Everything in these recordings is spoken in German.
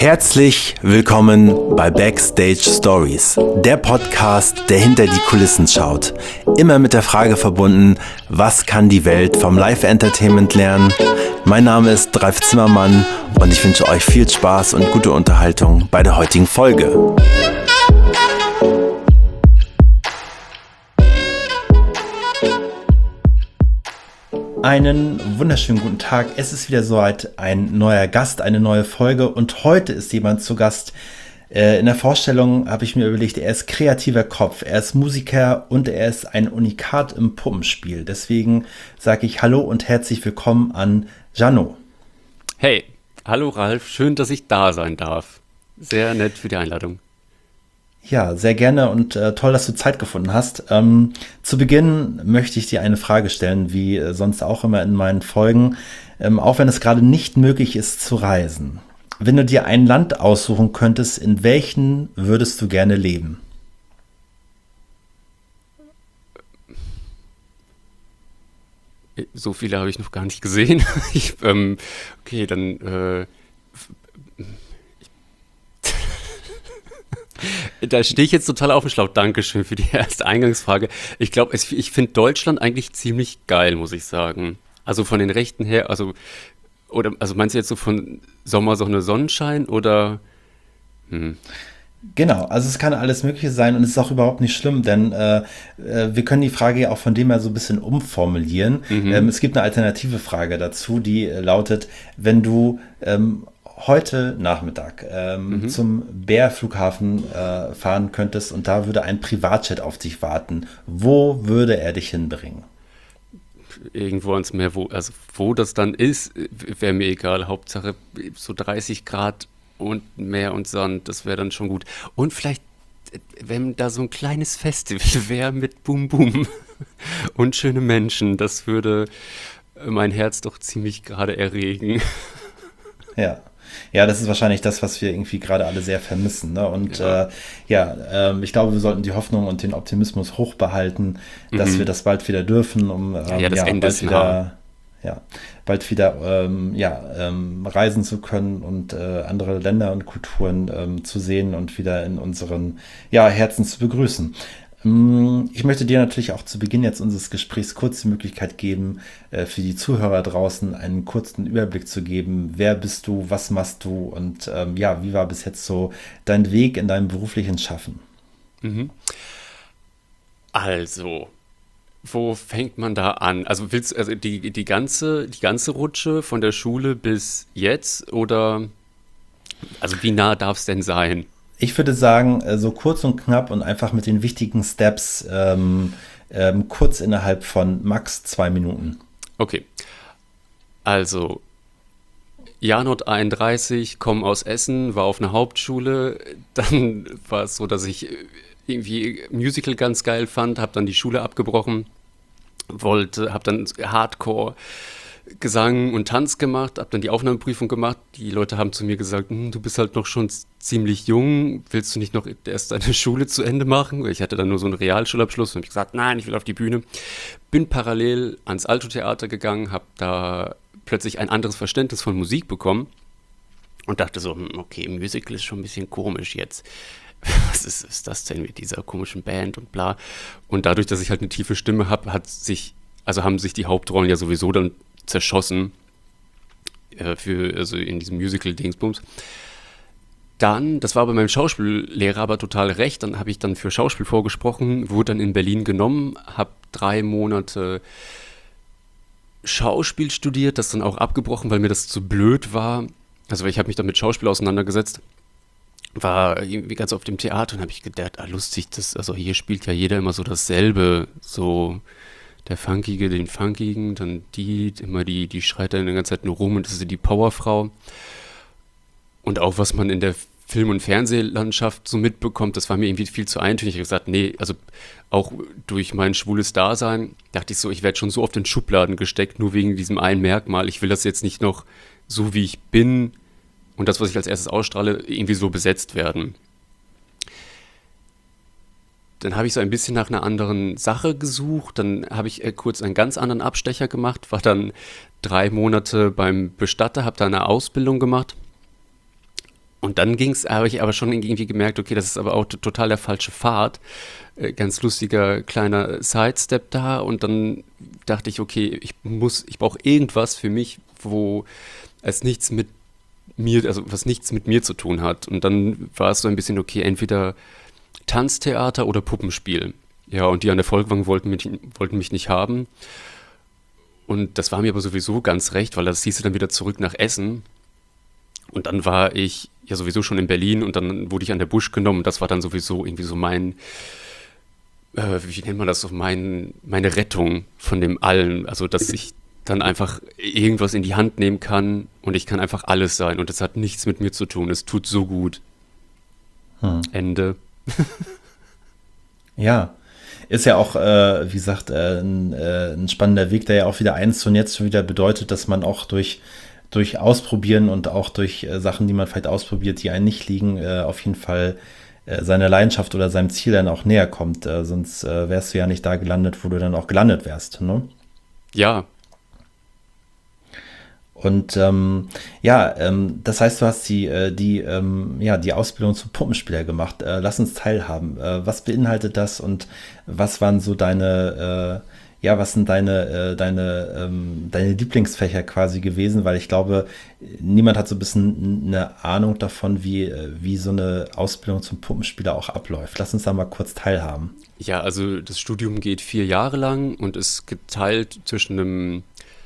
Herzlich willkommen bei Backstage Stories, der Podcast, der hinter die Kulissen schaut. Immer mit der Frage verbunden, was kann die Welt vom Live-Entertainment lernen? Mein Name ist Ralf Zimmermann und ich wünsche euch viel Spaß und gute Unterhaltung bei der heutigen Folge. Einen wunderschönen guten Tag. Es ist wieder soweit, ein neuer Gast, eine neue Folge und heute ist jemand zu Gast. In der Vorstellung habe ich mir überlegt, er ist kreativer Kopf, er ist Musiker und er ist ein Unikat im Puppenspiel. Deswegen sage ich Hallo und herzlich willkommen an Jano. Hey, hallo Ralf, schön, dass ich da sein darf. Sehr nett für die Einladung. Ja, sehr gerne und toll, dass du Zeit gefunden hast. Zu Beginn möchte ich dir eine Frage stellen, wie sonst auch immer in meinen Folgen. Auch wenn es gerade nicht möglich ist zu reisen. Wenn du dir ein Land aussuchen könntest, in welchem würdest du gerne leben? So viele habe ich noch gar nicht gesehen. Okay, dann da stehe ich jetzt total auf dem Schlauch. Dankeschön für die erste Eingangsfrage. Ich glaube, ich finde Deutschland eigentlich ziemlich geil, muss ich sagen. Also von den Rechten her, also meinst du jetzt so von Sommer, Sonne, Sonnenschein oder? Genau, also es kann alles Mögliche sein und es ist auch überhaupt nicht schlimm, denn wir können die Frage ja auch von dem her so ein bisschen umformulieren. Es gibt eine alternative Frage dazu, die lautet, wenn du heute Nachmittag zum Bär-Flughafen fahren könntest und da würde ein Privatjet auf dich warten, wo würde er dich hinbringen? Irgendwo ans Meer, wo das dann ist, wäre mir egal. Hauptsache so 30 Grad und Meer und Sand, das wäre dann schon gut. Und vielleicht, wenn da so ein kleines Festival wäre mit Bum Bum und schöne Menschen, das würde mein Herz doch ziemlich gerade erregen. Ja, das ist wahrscheinlich das, was wir irgendwie gerade alle sehr vermissen. Ne? Und ich glaube, wir sollten die Hoffnung und den Optimismus hoch behalten, dass wir das bald wieder dürfen, um das Ende ist nah. Bald wieder reisen zu können und andere Länder und Kulturen zu sehen und wieder in unseren Herzen zu begrüßen. Ich möchte dir natürlich auch zu Beginn jetzt unseres Gesprächs kurz die Möglichkeit geben, für die Zuhörer draußen einen kurzen Überblick zu geben. Wer bist du, was machst du und wie war bis jetzt so dein Weg in deinem beruflichen Schaffen? Also, wo fängt man da an? Also die ganze Rutsche von der Schule bis jetzt oder also wie nah darf es denn sein? Ich würde sagen, so kurz und knapp und einfach mit den wichtigen Steps kurz innerhalb von max 2 Minuten. Okay, also Janot 31, komme aus Essen, war auf einer Hauptschule. Dann war es so, dass ich irgendwie Musical ganz geil fand, habe dann die Schule abgebrochen, habe dann Hardcore Gesang und Tanz gemacht, habe dann die Aufnahmeprüfung gemacht. Die Leute haben zu mir gesagt, du bist halt noch schon ziemlich jung, willst du nicht noch erst deine Schule zu Ende machen? Ich hatte dann nur so einen Realschulabschluss und habe gesagt, nein, ich will auf die Bühne. Bin parallel ans Alto-Theater gegangen, habe da plötzlich ein anderes Verständnis von Musik bekommen und dachte so, okay, Musical ist schon ein bisschen komisch jetzt. Was ist das denn mit dieser komischen Band und bla? Und dadurch, dass ich halt eine tiefe Stimme habe, haben sich die Hauptrollen ja sowieso dann zerschossen in diesem Musical-Dingsbums. Dann, das war bei meinem Schauspiellehrer aber total recht, dann habe ich dann für Schauspiel vorgesprochen, wurde dann in Berlin genommen, habe 3 Monate Schauspiel studiert, das dann auch abgebrochen, weil mir das zu blöd war. Also ich habe mich dann mit Schauspiel auseinandergesetzt, war irgendwie ganz auf dem Theater und habe ich gedacht, lustig, also hier spielt ja jeder immer so dasselbe, so der Funkige, den Funkigen, dann die schreit dann die ganze Zeit nur rum und das ist die Powerfrau. Und auch was man in der Film- und Fernsehlandschaft so mitbekommt, das war mir irgendwie viel zu eintönig. Ich habe gesagt, nee, also auch durch mein schwules Dasein dachte ich so, ich werde schon so oft in Schubladen gesteckt, nur wegen diesem einen Merkmal. Ich will das jetzt nicht noch so, wie ich bin und das, was ich als erstes ausstrahle, irgendwie so besetzt werden. Dann habe ich so ein bisschen nach einer anderen Sache gesucht. Dann habe ich kurz einen ganz anderen Abstecher gemacht, war dann 3 Monate beim Bestatter, habe da eine Ausbildung gemacht Und dann habe ich aber schon irgendwie gemerkt, okay, das ist aber auch total der falsche Pfad. Ganz lustiger kleiner Sidestep da. Und dann dachte ich, okay, ich brauche irgendwas für mich, wo es nichts mit mir, also was nichts mit mir zu tun hat. Und dann war es so ein bisschen, okay, entweder Tanztheater oder Puppenspiel. Ja, und die an der Folkwang wollten mich nicht haben. Und das war mir aber sowieso ganz recht, weil das hieß dann wieder zurück nach Essen. Und dann war ich ja sowieso schon in Berlin und dann wurde ich an der Busch genommen. Und das war dann sowieso irgendwie so wie nennt man das, so meine Rettung von dem Allen. Also, dass ich dann einfach irgendwas in die Hand nehmen kann und ich kann einfach alles sein. Und das hat nichts mit mir zu tun. Es tut so gut. Hm. Ende. Ja, ist ja auch, wie gesagt, ein spannender Weg, der ja auch wieder eins und jetzt schon wieder bedeutet, dass man auch durch Ausprobieren und auch durch Sachen, die man vielleicht ausprobiert, die einen nicht liegen, auf jeden Fall seiner Leidenschaft oder seinem Ziel dann auch näher kommt. Sonst wärst du ja nicht da gelandet, wo du dann auch gelandet wärst. Ne? Ja, Und ja, das heißt, du hast die Ausbildung zum Puppenspieler gemacht. Lass uns teilhaben. Was beinhaltet das und was waren so was sind deine Lieblingsfächer quasi gewesen? Weil ich glaube, niemand hat so ein bisschen eine Ahnung davon, wie so eine Ausbildung zum Puppenspieler auch abläuft. Lass uns da mal kurz teilhaben. ja, also das Studium geht 4 Jahre lang und ist geteilt zwischen einem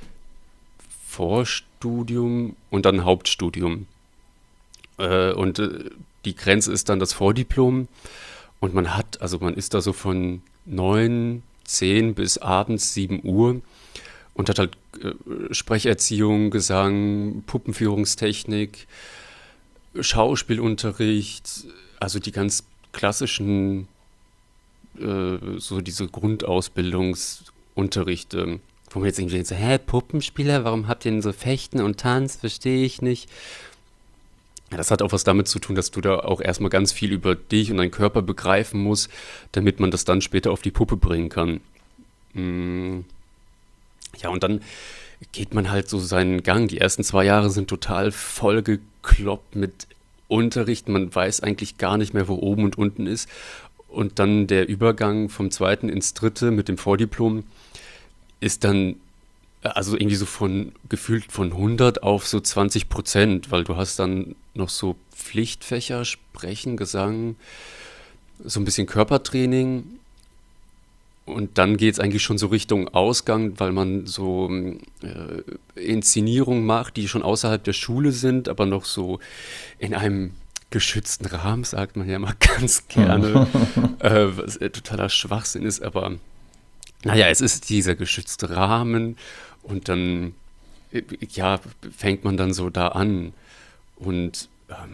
Vorstudium und dann Hauptstudium. Und die Grenze ist dann das Vordiplom und man ist da so von 9, 10 bis abends 7 Uhr und hat halt Sprecherziehung, Gesang, Puppenführungstechnik, Schauspielunterricht, also die ganz klassischen, so diese Grundausbildungsunterrichte, wo man jetzt irgendwie denkt, so, hä, Puppenspieler, warum habt ihr denn so Fechten und Tanz, verstehe ich nicht. Ja, das hat auch was damit zu tun, dass du da auch erstmal ganz viel über dich und deinen Körper begreifen musst, damit man das dann später auf die Puppe bringen kann. Mm, Ja, und dann geht man halt so seinen Gang. Die ersten 2 Jahre sind total vollgekloppt mit Unterricht. Man weiß eigentlich gar nicht mehr, wo oben und unten ist. Und dann der Übergang vom zweiten ins dritte mit dem Vordiplom ist dann also irgendwie so gefühlt von 100 auf so 20%, weil du hast dann noch so Pflichtfächer, Sprechen, Gesang, so ein bisschen Körpertraining und dann geht es eigentlich schon so Richtung Ausgang, weil man so Inszenierungen macht, die schon außerhalb der Schule sind, aber noch so in einem geschützten Rahmen, sagt man ja immer ganz gerne, was totaler Schwachsinn ist, aber naja, es ist dieser geschützte Rahmen und dann, ja, fängt man dann so da an. Und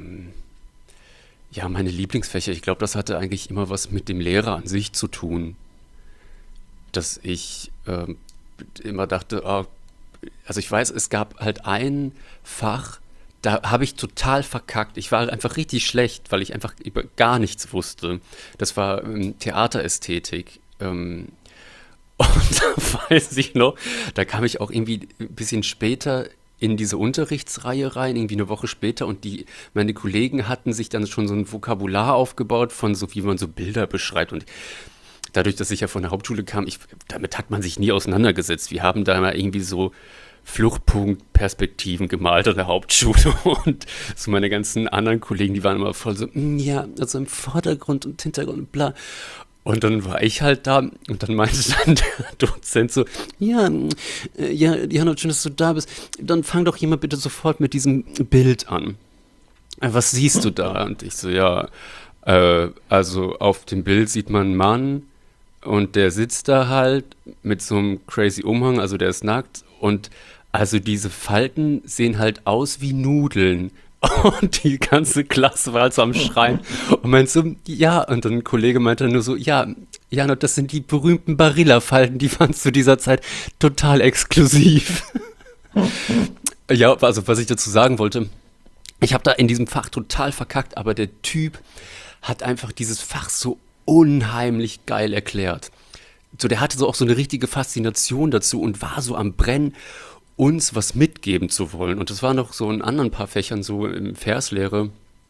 ja, meine Lieblingsfächer, ich glaube, das hatte eigentlich immer was mit dem Lehrer an sich zu tun, dass ich immer dachte, also ich weiß, es gab halt ein Fach, da habe ich total verkackt. Ich war halt einfach richtig schlecht, weil ich einfach über gar nichts wusste. Das war Theaterästhetik. Und da weiß ich noch, da kam ich auch irgendwie ein bisschen später in diese Unterrichtsreihe rein, irgendwie eine Woche später und meine Kollegen hatten sich dann schon so ein Vokabular aufgebaut von so, wie man so Bilder beschreibt und dadurch, dass ich ja von der Hauptschule kam, damit hat man sich nie auseinandergesetzt. Wir haben da mal irgendwie so Fluchtpunktperspektiven gemalt an der Hauptschule und so meine ganzen anderen Kollegen, die waren immer voll so, ja, also im Vordergrund und Hintergrund und bla. Und dann war ich halt da und dann meinte dann der Dozent so, ja, Jana, schön, dass du da bist. Dann fang doch jemand bitte sofort mit diesem Bild an. Was siehst du da? Und ich so, ja, also auf dem Bild sieht man einen Mann und der sitzt da halt mit so einem crazy Umhang, also der ist nackt und also diese Falten sehen halt aus wie Nudeln. Und die ganze Klasse war halt so am Schreien und meinte so, ja, und dann ein Kollege meinte nur so, ja, Jana, das sind die berühmten Barilla-Falten, die waren zu dieser Zeit total exklusiv. Ja, also was ich dazu sagen wollte, ich habe da in diesem Fach total verkackt, aber der Typ hat einfach dieses Fach so unheimlich geil erklärt. So, der hatte so auch so eine richtige Faszination dazu und war so am Brennen, uns was mitgeben zu wollen. Und das war noch so in anderen paar Fächern, so in Verslehre.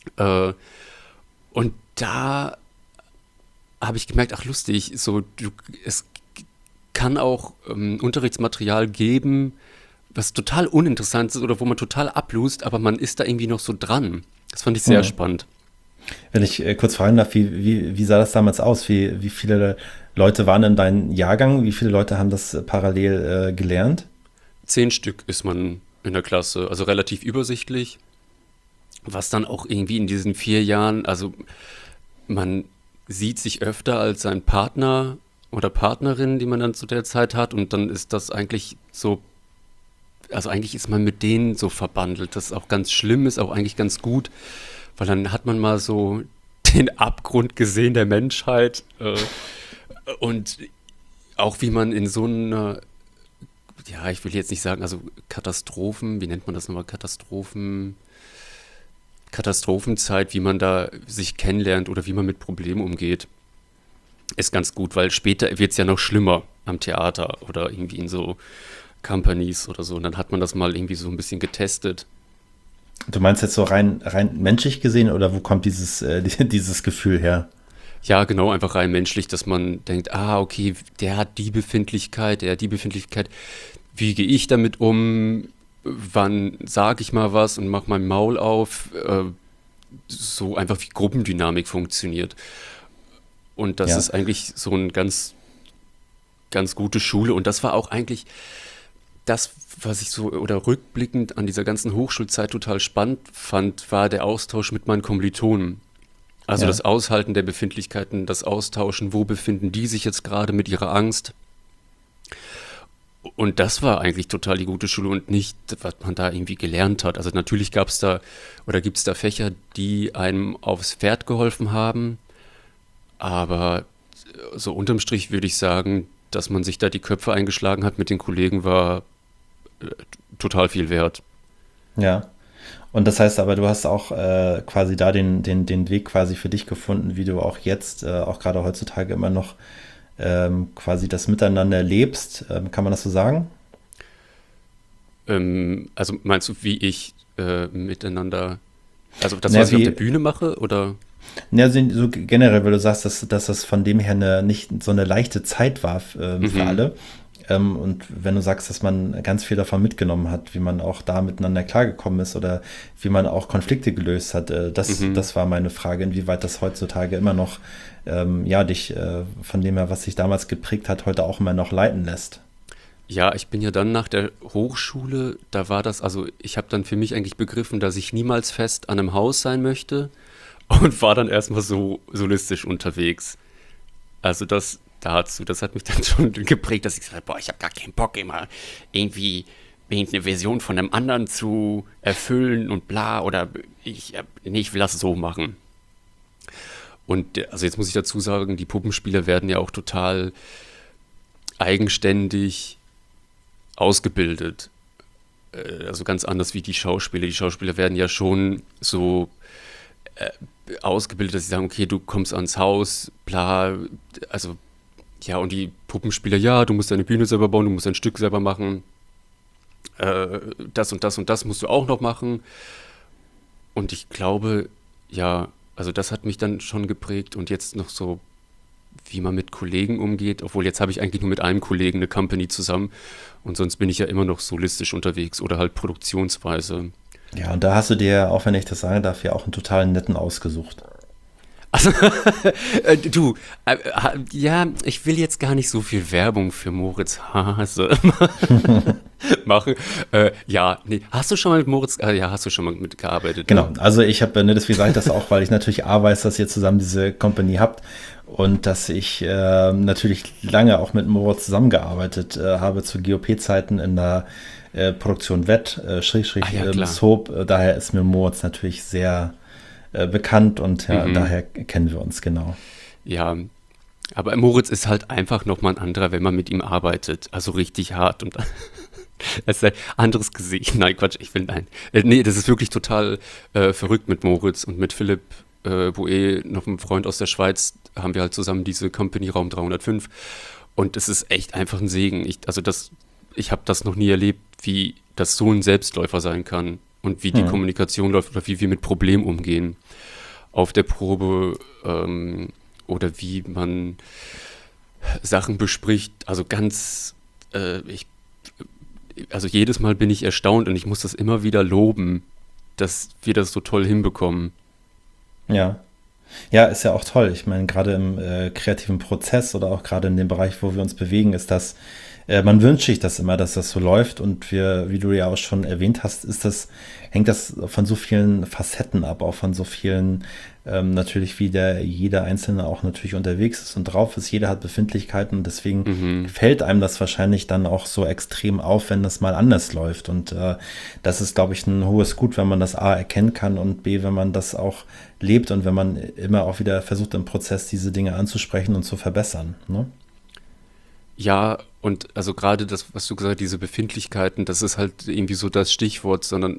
Äh, und da habe ich gemerkt, ach lustig, es kann auch Unterrichtsmaterial geben, was total uninteressant ist oder wo man total ablust, aber man ist da irgendwie noch so dran. Das fand ich sehr Hm. spannend. Wenn ich kurz fragen darf, wie sah das damals aus? Wie viele Leute waren in deinem Jahrgang? Wie viele Leute haben das parallel gelernt? 10 Stück ist man in der Klasse, also relativ übersichtlich, was dann auch irgendwie in diesen 4 Jahren, also man sieht sich öfter als sein Partner oder Partnerin, die man dann zu der Zeit hat, und dann ist das eigentlich so, also eigentlich ist man mit denen so verbandelt, das auch ganz schlimm ist, auch eigentlich ganz gut, weil dann hat man mal so den Abgrund gesehen der Menschheit, und auch wie man in so einer, ja, ich will jetzt nicht sagen, also Katastrophen, wie nennt man das nochmal, Katastrophenzeit, wie man da sich kennenlernt oder wie man mit Problemen umgeht, ist ganz gut, weil später wird es ja noch schlimmer am Theater oder irgendwie in so Companies oder so. Und dann hat man das mal irgendwie so ein bisschen getestet. Du meinst jetzt so rein menschlich gesehen oder wo kommt dieses Gefühl her? Ja, genau, einfach rein menschlich, dass man denkt, ah, okay, der hat die Befindlichkeit, der hat die Befindlichkeit. Wie gehe ich damit um? Wann sage ich mal was und mache mein Maul auf? So einfach wie Gruppendynamik funktioniert. Und das Ja. ist eigentlich so ein ganz, ganz gute Schule. Und das war auch eigentlich das, was ich so oder rückblickend an dieser ganzen Hochschulzeit total spannend fand, war der Austausch mit meinen Kommilitonen. Also das Ja. Aushalten der Befindlichkeiten, das Austauschen, wo befinden die sich jetzt gerade mit ihrer Angst. Und das war eigentlich total die gute Schule und nicht, was man da irgendwie gelernt hat. Also natürlich gab es da oder gibt es da Fächer, die einem aufs Pferd geholfen haben, aber so unterm Strich würde ich sagen, dass man sich da die Köpfe eingeschlagen hat mit den Kollegen, war total viel wert. Ja. Und das heißt aber, du hast auch quasi da den Weg quasi für dich gefunden, wie du auch jetzt, auch gerade heutzutage immer noch quasi das Miteinander lebst. Kann man das so sagen? Also meinst du, wie ich miteinander, also das, Naja, was ich auf der wie, Bühne mache, oder? ja, so generell, weil du sagst, dass das von dem her nicht so eine leichte Zeit war für Mhm, alle. Und wenn du sagst, dass man ganz viel davon mitgenommen hat, wie man auch da miteinander klargekommen ist oder wie man auch Konflikte gelöst hat, mhm. das war meine Frage, inwieweit das heutzutage immer noch, ja, dich von dem her, was sich damals geprägt hat, heute auch immer noch leiten lässt. Ja, ich bin ja dann nach der Hochschule, da war das, also ich habe dann für mich eigentlich begriffen, dass ich niemals fest an einem Haus sein möchte und war dann erstmal so solistisch unterwegs. Also das dazu, das hat mich dann schon geprägt, dass ich gesagt habe, boah, ich habe gar keinen Bock immer irgendwie irgendeine Version von einem anderen zu erfüllen und bla oder nee, ich will das so machen. Und also jetzt muss ich dazu sagen, die Puppenspieler werden ja auch total eigenständig ausgebildet. Also ganz anders wie die Schauspieler. Die Schauspieler werden ja schon so ausgebildet, dass sie sagen, okay, du kommst ans Haus, bla, also ja, und die Puppenspieler, ja, du musst deine Bühne selber bauen, du musst dein Stück selber machen, das und das und das musst du auch noch machen. Und ich glaube, ja, also das hat mich dann schon geprägt und jetzt noch so, wie man mit Kollegen umgeht, obwohl jetzt habe ich eigentlich nur mit einem Kollegen eine Company zusammen und sonst bin ich ja immer noch solistisch unterwegs oder halt produktionsweise. Ja, und da hast du dir, auch wenn ich das sagen darf, ja auch einen total netten ausgesucht. Also, du, ja, ich will jetzt gar nicht so viel Werbung für Moritz Hase machen. Ja, nee, hast du schon mal mit Moritz, ja, hast du schon mal mitgearbeitet, ne? Genau, also ich habe, ne, deswegen sage ich das auch, weil ich natürlich A weiß, dass ihr zusammen diese Company habt und dass ich natürlich lange auch mit Moritz zusammengearbeitet habe zu GOP-Zeiten in der Produktion Wett, Ah ja, klar. Soap. Daher ist mir Moritz natürlich sehr bekannt und ja, Mhm. daher kennen wir uns genau. Ja, aber Moritz ist halt einfach nochmal ein anderer, wenn man mit ihm arbeitet. Also richtig hart und es ist ein anderes Gesicht. Nein, Quatsch, ich will, nein. Nee, das ist wirklich total verrückt mit Moritz und mit Philipp Bouet, noch ein Freund aus der Schweiz, haben wir halt zusammen diese Company Raum 305 und es ist echt einfach ein Segen. Ich habe das noch nie erlebt, wie das so ein Selbstläufer sein kann. und wie die Kommunikation läuft oder wie wir mit Problemen umgehen auf der Probe, oder wie man Sachen bespricht. Also also jedes Mal bin ich erstaunt und ich muss das immer wieder loben, dass wir das so toll hinbekommen. Ja. Ja, ist ja auch toll. Ich meine, gerade im kreativen Prozess oder auch gerade in dem Bereich, wo wir uns bewegen, ist das, man wünscht sich das immer, dass das so läuft. Und wir, wie du ja auch schon erwähnt hast, hängt das von so vielen Facetten ab, auch von so vielen, natürlich, wie jeder Einzelne auch natürlich unterwegs ist und drauf ist. Jeder hat Befindlichkeiten und deswegen Mhm. fällt einem das wahrscheinlich dann auch so extrem auf, wenn das mal anders läuft. Und das ist, glaube ich, ein hohes Gut, wenn man das A erkennen kann und B, wenn man das auch lebt und wenn man immer auch wieder versucht im Prozess diese Dinge anzusprechen und zu verbessern. Ne? Ja, und also gerade das, was du gesagt hast, diese Befindlichkeiten, das ist halt irgendwie so das Stichwort, sondern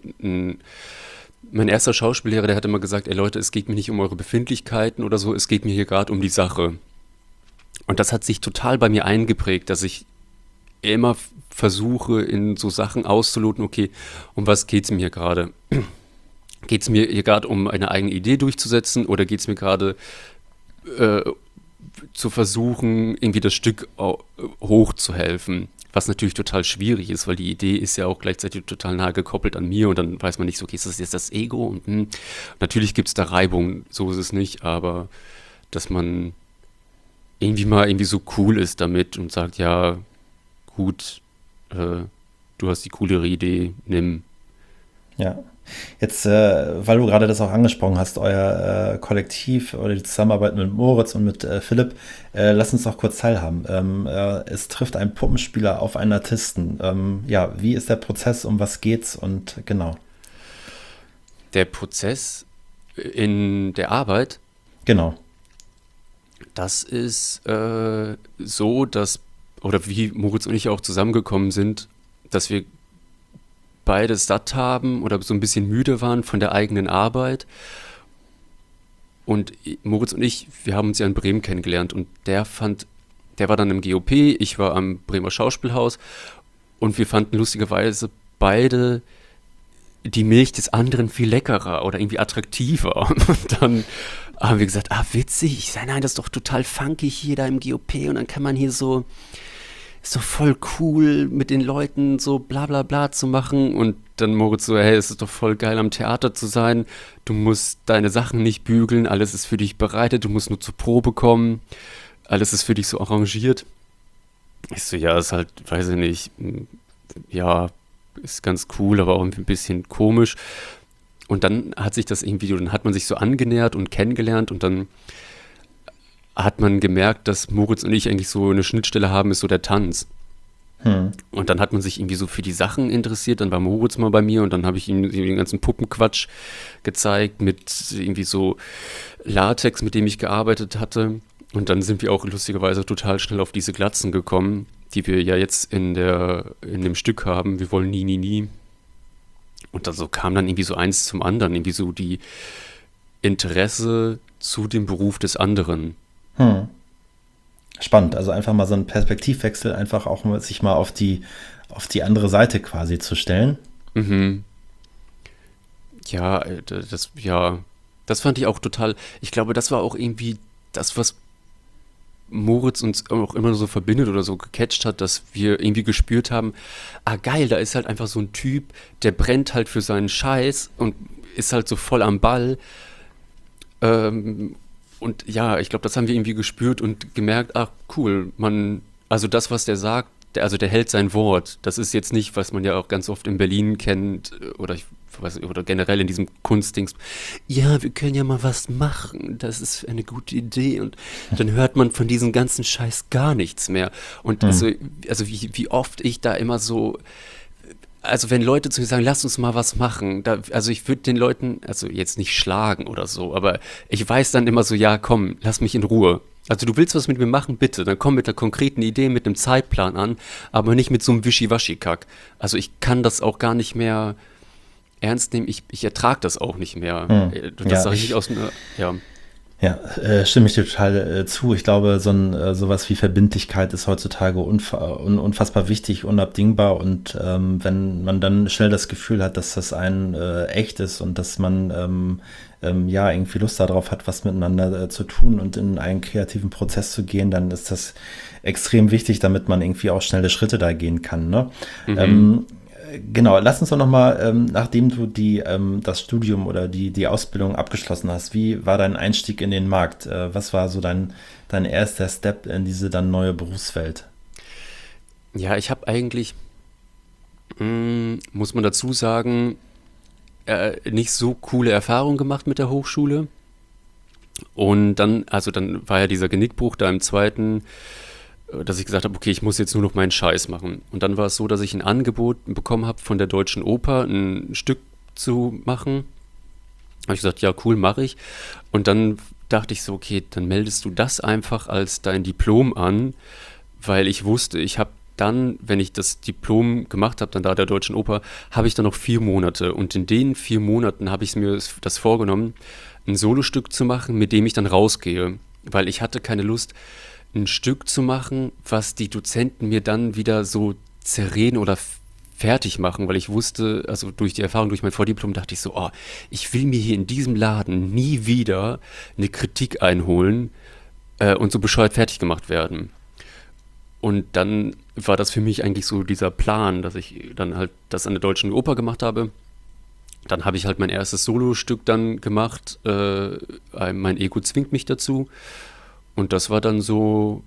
mein erster Schauspiellehrer, der hat immer gesagt, ey Leute, es geht mir nicht um eure Befindlichkeiten oder so, es geht mir hier gerade um die Sache. Und das hat sich total bei mir eingeprägt, dass ich immer versuche, in so Sachen auszuloten, okay, um was geht's mir hier gerade? Geht es mir hier gerade um eine eigene Idee durchzusetzen oder geht es mir gerade äh, zu versuchen, irgendwie das Stück hochzuhelfen? Was natürlich total schwierig ist, weil die Idee ist ja auch gleichzeitig total nahe gekoppelt an mir und dann weiß man nicht so, okay, ist das jetzt das Ego? Und natürlich gibt es da Reibung, so ist es nicht, aber dass man irgendwie mal irgendwie so cool ist damit und sagt, ja, gut, du hast die coolere Idee, nimm. Ja. Jetzt, weil du gerade das auch angesprochen hast, euer Kollektiv oder die Zusammenarbeit mit Moritz und mit Philipp, lass uns doch kurz teilhaben. Es trifft ein Puppenspieler auf einen Artisten. Ja, wie ist der Prozess, um was geht's und genau. Der Prozess in der Arbeit, Genau. das ist so, dass, oder wie Moritz und ich auch zusammengekommen sind, dass wir beide satt haben oder so ein bisschen müde waren von der eigenen Arbeit. Und Moritz und ich, wir haben uns ja in Bremen kennengelernt und der war dann im GOP, ich war am Bremer Schauspielhaus und wir fanden lustigerweise beide die Milch des anderen viel leckerer oder irgendwie attraktiver. Und dann haben wir gesagt, witzig, ich sage, nein, das ist doch total funky hier da im GOP und dann kann man hier so, ist doch voll cool mit den Leuten so bla bla bla zu machen und dann Moritz so, hey, es ist doch voll geil am Theater zu sein, du musst deine Sachen nicht bügeln, alles ist für dich bereitet, du musst nur zur Probe kommen, alles ist für dich so arrangiert. Ich so, ja, ist halt, weiß ich nicht, ja, ist ganz cool, aber auch irgendwie ein bisschen komisch. Und dann hat sich das irgendwie, dann hat man sich so angenähert und kennengelernt und dann hat man gemerkt, dass Moritz und ich eigentlich so eine Schnittstelle haben, ist so der Tanz. Hm. Und dann hat man sich irgendwie so für die Sachen interessiert, dann war Moritz mal bei mir und dann habe ich ihm den ganzen Puppenquatsch gezeigt mit irgendwie so Latex, mit dem ich gearbeitet hatte. Und dann sind wir auch lustigerweise total schnell auf diese Glatzen gekommen, die wir ja jetzt in dem Stück haben. Wir wollen nie, nie, nie. Und dann so kam dann irgendwie so eins zum anderen, irgendwie so die Interesse zu dem Beruf des anderen. Hm. Spannend, also einfach mal so einen Perspektivwechsel, einfach auch mal, sich mal auf die andere Seite quasi zu stellen. Mhm. Ja, das fand ich auch total, ich glaube, das war auch irgendwie das, was Moritz uns auch immer so verbindet oder so gecatcht hat, dass wir irgendwie gespürt haben, geil, da ist halt einfach so ein Typ, der brennt halt für seinen Scheiß und ist halt so voll am Ball. Und ja, ich glaube, das haben wir irgendwie gespürt und gemerkt, cool, also das, was der sagt, der hält sein Wort. Das ist jetzt nicht, was man ja auch ganz oft in Berlin kennt oder ich weiß nicht, oder generell in diesem Kunstdings. Ja, wir können ja mal was machen. Das ist eine gute Idee. Und dann hört man von diesem ganzen Scheiß gar nichts mehr. Und Hm. also wie oft ich da immer so, also wenn Leute zu mir sagen, lass uns mal was machen, also ich würde den Leuten, also jetzt nicht schlagen oder so, aber ich weiß dann immer so, ja komm, lass mich in Ruhe. Also du willst was mit mir machen, bitte, dann komm mit einer konkreten Idee, mit einem Zeitplan an, aber nicht mit so einem Wischiwaschi-Kack. Also ich kann das auch gar nicht mehr ernst nehmen, ich ertrage das auch nicht mehr. Hm. Das Ja, sage ich nicht aus dem, ja. Ja, stimme ich dir total zu. Ich glaube, sowas wie Verbindlichkeit ist heutzutage unfassbar wichtig, unabdingbar. Und wenn man dann schnell das Gefühl hat, dass das ein echt ist und dass man ja irgendwie Lust darauf hat, was miteinander zu tun und in einen kreativen Prozess zu gehen, dann ist das extrem wichtig, damit man irgendwie auch schnelle Schritte da gehen kann. Ne? Mhm. Ähm, Genau, lass uns doch nochmal, nachdem du das Studium oder die Ausbildung abgeschlossen hast, wie war dein Einstieg in den Markt? Was war so dein erster Step in diese dann neue Berufswelt? Ja, ich habe eigentlich, muss man dazu sagen, nicht so coole Erfahrungen gemacht mit der Hochschule. Und dann, also dann war ja dieser Genickbruch da im zweiten, dass ich gesagt habe, okay, ich muss jetzt nur noch meinen Scheiß machen. Und dann war es so, dass ich ein Angebot bekommen habe von der Deutschen Oper, ein Stück zu machen. Habe ich gesagt, ja, cool, mache ich. Und dann dachte ich so, okay, dann meldest du das einfach als dein Diplom an, weil ich wusste, ich habe dann, wenn ich das Diplom gemacht habe, dann da der Deutschen Oper, habe ich dann noch 4 Monate. Und in den 4 Monaten habe ich mir das vorgenommen, ein Solostück zu machen, mit dem ich dann rausgehe. Weil ich hatte keine Lust, ein Stück zu machen, was die Dozenten mir dann wieder so zerreden oder fertig machen, weil ich wusste, also durch die Erfahrung, durch mein Vordiplom, dachte ich so, oh, ich will mir hier in diesem Laden nie wieder eine Kritik einholen und so bescheuert fertig gemacht werden. Und dann war das für mich eigentlich so dieser Plan, dass ich dann halt das an der Deutschen Oper gemacht habe. Dann habe ich halt mein erstes Solostück dann gemacht. Mein Ego zwingt mich dazu. Und das war dann so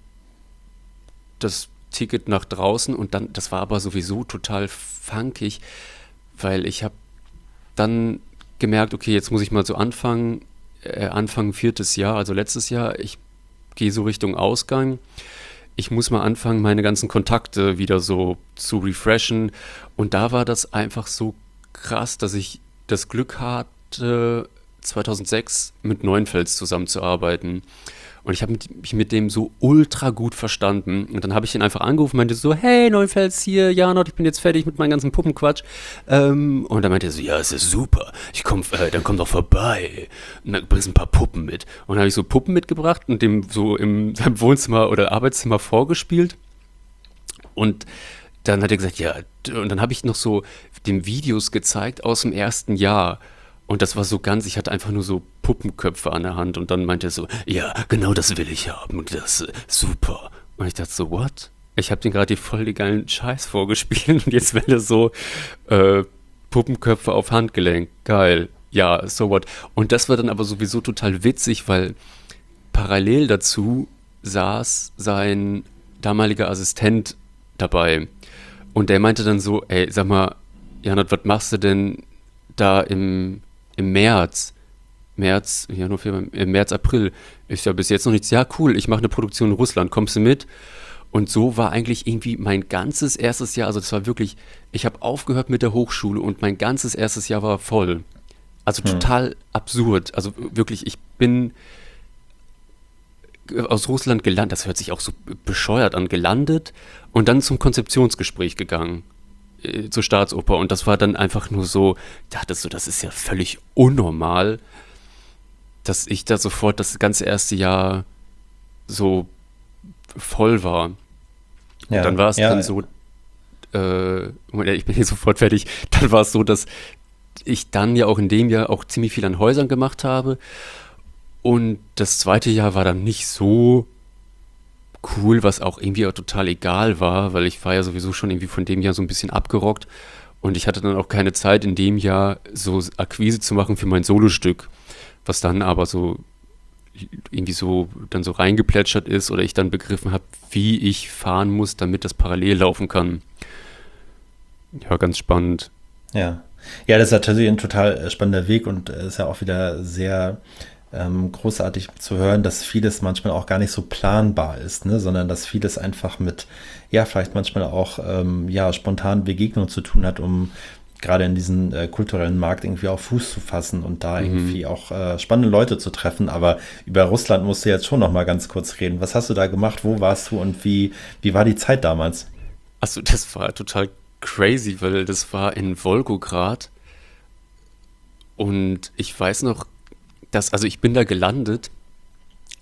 das Ticket nach draußen. Und dann, das war aber sowieso total funkig, weil ich habe dann gemerkt, okay, jetzt muss ich mal so anfangen, Anfang viertes Jahr, also letztes Jahr, ich gehe so Richtung Ausgang. Ich muss mal anfangen, meine ganzen Kontakte wieder so zu refreshen. Und da war das einfach so krass, dass ich das Glück hatte, 2006 mit Neuenfels zusammenzuarbeiten. Und ich habe mich mit dem so ultra gut verstanden. Und dann habe ich ihn einfach angerufen und meinte so, hey, Neuenfels hier, Janot, ich bin jetzt fertig mit meinem ganzen Puppenquatsch. Und dann meinte er so, ja, es ist super. Dann komm doch vorbei. Und dann bringst du ein paar Puppen mit. Und dann habe ich so Puppen mitgebracht und dem so in seinem Wohnzimmer oder Arbeitszimmer vorgespielt. Und dann hat er gesagt, ja, und dann habe ich noch so dem Videos gezeigt aus dem ersten Jahr. Und das war so ganz, ich hatte einfach nur so Puppenköpfe an der Hand und dann meinte er so, ja, genau das will ich haben und das super. Und ich dachte so, what? Ich habe den gerade die voll die geilen Scheiß vorgespielt und jetzt will er so äh, Puppenköpfe auf Handgelenk. Geil. Ja, so what. Und das war dann aber sowieso total witzig, weil parallel dazu saß sein damaliger Assistent dabei. Und der meinte dann so, ey, sag mal, Janot, was machst du denn da im März? März, Januar, Februar, März, April. Ist ja bis jetzt noch nichts. Ja, cool, ich mache eine Produktion in Russland, kommst du mit? Und so war eigentlich irgendwie mein ganzes erstes Jahr, also das war wirklich, ich habe aufgehört mit der Hochschule und mein ganzes erstes Jahr war voll. Also Hm. total absurd. Also wirklich, ich bin aus Russland gelandet, das hört sich auch so bescheuert an, gelandet und dann zum Konzeptionsgespräch gegangen, zur Staatsoper. Und das war dann einfach nur so, ich dachte so, das ist ja völlig unnormal, dass ich da sofort das ganze erste Jahr so voll war. Und dann Ja, war es dann ja, so, Moment, ich bin hier sofort fertig, dann war es so, dass ich dann ja auch in dem Jahr auch ziemlich viel an Häusern gemacht habe. Und das zweite Jahr war dann nicht so cool, was auch irgendwie auch total egal war, weil ich war ja sowieso schon irgendwie von dem Jahr so ein bisschen abgerockt und ich hatte dann auch keine Zeit in dem Jahr so Akquise zu machen für mein Solostück, was dann aber so irgendwie so dann so reingeplätschert ist oder ich dann begriffen habe, wie ich fahren muss, damit das parallel laufen kann. Ja, ganz spannend. ja. Ja, das ist natürlich ein total spannender Weg und ist ja auch wieder sehr großartig zu hören, dass vieles manchmal auch gar nicht so planbar ist, ne? Sondern dass vieles einfach mit, ja, vielleicht manchmal auch ja, spontanen Begegnungen zu tun hat, um gerade in diesen kulturellen Markt irgendwie auch Fuß zu fassen und da Mhm. irgendwie auch spannende Leute zu treffen. Aber über Russland musst du jetzt schon noch mal ganz kurz reden. Was hast du da gemacht? Wo warst du und wie war die Zeit damals? Achso, das war total crazy, weil das war in Wolgograd und ich weiß noch, dass, also ich bin da gelandet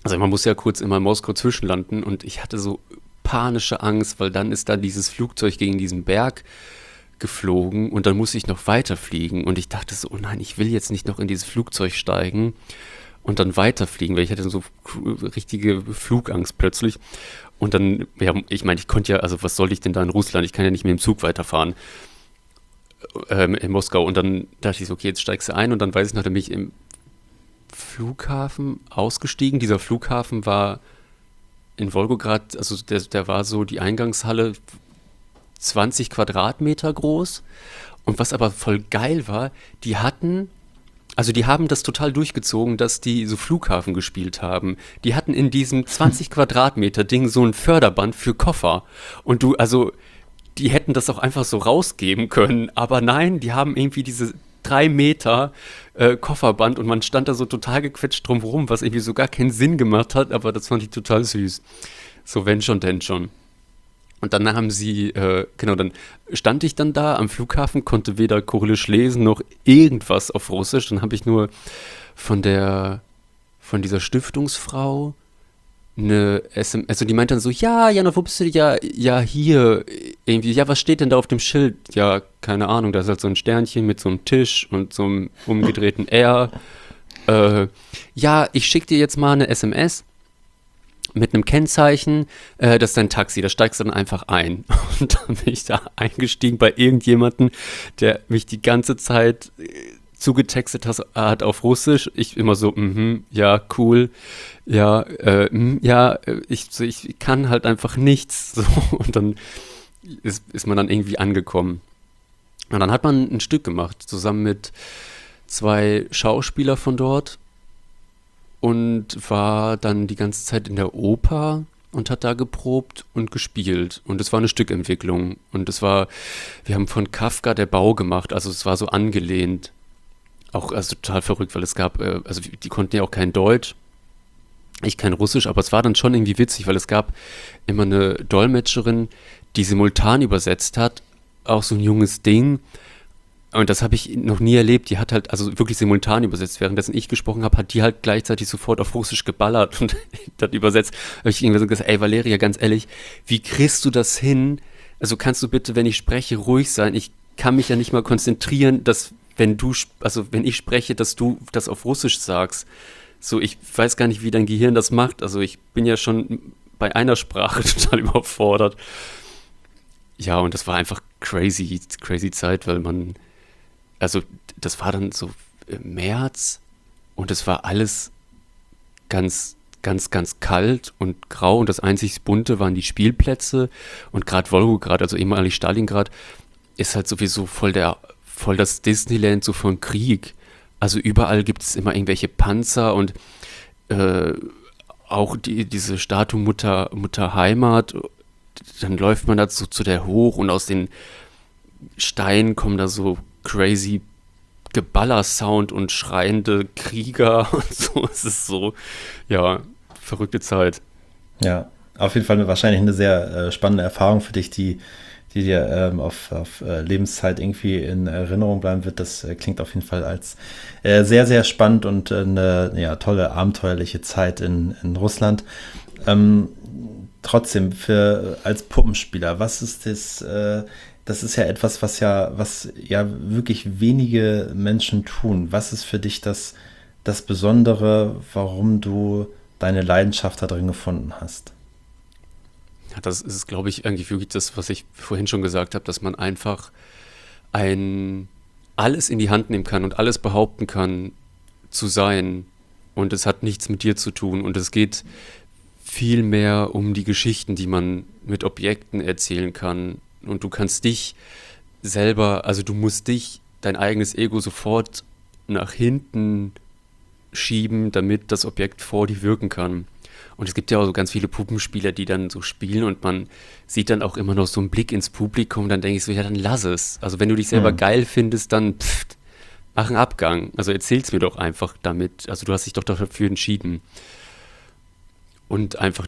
Also man muss ja kurz immer in Moskau zwischenlanden und ich hatte so panische Angst, weil dann ist da dieses Flugzeug gegen diesen Berg geflogen und dann musste ich noch weiterfliegen und ich dachte so, oh nein, ich will jetzt nicht noch in dieses Flugzeug steigen und dann weiterfliegen, weil ich hatte so richtige Flugangst plötzlich. Und dann, ja, ich meine, ich konnte ja, also was soll ich denn da in Russland? Ich kann ja nicht mehr im Zug weiterfahren in Moskau. Und dann dachte ich so, okay, jetzt steigst du ein und dann weiß ich noch, dann bin ich im Flughafen ausgestiegen. Dieser Flughafen war in Wolgograd, also der war so die Eingangshalle 20 Quadratmeter groß. Und was aber voll geil war, die haben das total durchgezogen, dass die so Flughafen gespielt haben. Die hatten in diesem 20 Quadratmeter Ding so ein Förderband für Koffer. Und die hätten das auch einfach so rausgeben können. Aber nein, die haben irgendwie diese 3 Meter Kofferband und man stand da so total gequetscht drumherum, was irgendwie so gar keinen Sinn gemacht hat, aber das fand ich total süß. So, wenn schon, denn schon. Und dann genau, dann stand ich dann da am Flughafen, konnte weder Kyrillisch lesen noch irgendwas auf Russisch. Dann habe ich nur von dieser Stiftungsfrau eine SMS, also die meint dann so, ja, Jana, wo bist du? Ja, ja, hier, irgendwie, ja, was steht denn da auf dem Schild? Ja, keine Ahnung, da ist halt so ein Sternchen mit so einem Tisch und so einem umgedrehten R. Ja, ich schicke dir jetzt mal eine SMS mit einem Kennzeichen, das ist dein Taxi, da steigst du dann einfach ein. Und dann bin ich da eingestiegen bei irgendjemandem, der mich die ganze Zeit zugetextet hat auf Russisch. Ich immer so, ja, cool, ja, ja, ich kann halt einfach nichts. So. Und dann ist man dann irgendwie angekommen. Und dann hat man ein Stück gemacht, zusammen mit 2 Schauspieler von dort. Und war dann die ganze Zeit in der Oper und hat da geprobt und gespielt. Und es war eine Stückentwicklung. Und wir haben von Kafka der Bau gemacht, also es war so angelehnt. Auch also total verrückt, weil es gab, also die konnten ja auch kein Deutsch, ich kein Russisch, aber es war dann schon irgendwie witzig, weil es gab immer eine Dolmetscherin, die simultan übersetzt hat, auch so ein junges Ding. Und das habe ich noch nie erlebt. Die hat halt also wirklich simultan übersetzt. Währenddessen ich gesprochen habe, hat die halt gleichzeitig sofort auf Russisch geballert und dann übersetzt. Habe ich irgendwie so gesagt, ey Valeria, ganz ehrlich, wie kriegst du das hin? Also kannst du bitte, wenn ich spreche, ruhig sein? Ich kann mich ja nicht mal konzentrieren, dass wenn ich spreche, dass du das auf Russisch sagst. So, ich weiß gar nicht, wie dein Gehirn das macht. Also ich bin ja schon bei einer Sprache total überfordert. Ja, und das war einfach crazy Zeit, weil also das war dann so im März und es war alles ganz, ganz, ganz kalt und grau und das einzig Bunte waren die Spielplätze und gerade Wolgograd, also ehemalig Stalingrad, ist halt sowieso voll das Disneyland so von Krieg. Also überall gibt es immer irgendwelche Panzer und auch diese Statue Mutter Heimat, dann läuft man da so zu der hoch und aus den Steinen kommen da so crazy Geballer-Sound und schreiende Krieger und so. Es ist so, ja, verrückte Zeit. Ja, auf jeden Fall wahrscheinlich eine sehr spannende Erfahrung für dich, die dir auf Lebenszeit irgendwie in Erinnerung bleiben wird. Das klingt auf jeden Fall als sehr, sehr spannend und eine tolle, abenteuerliche Zeit in Russland. Trotzdem, als Puppenspieler, was ist das ist ja etwas, was ja wirklich wenige Menschen tun. Was ist für dich das Besondere, warum du deine Leidenschaft da drin gefunden hast? Ja, das ist, glaube ich, eigentlich wirklich das, was ich vorhin schon gesagt habe, dass man einfach alles in die Hand nehmen kann und alles behaupten kann, zu sein. Und es hat nichts mit dir zu tun. Und es geht viel mehr um die Geschichten, die man mit Objekten erzählen kann. Und du kannst dich selber, also du musst dein eigenes Ego sofort nach hinten schieben, damit das Objekt vor dir wirken kann. Und es gibt ja auch so ganz viele Puppenspieler, die dann so spielen und man sieht dann auch immer noch so einen Blick ins Publikum, dann denke ich so, ja, dann lass es. Also wenn du dich selber geil findest, dann mach einen Abgang. Also erzähl's mir doch einfach damit. Also du hast dich doch dafür entschieden. Und einfach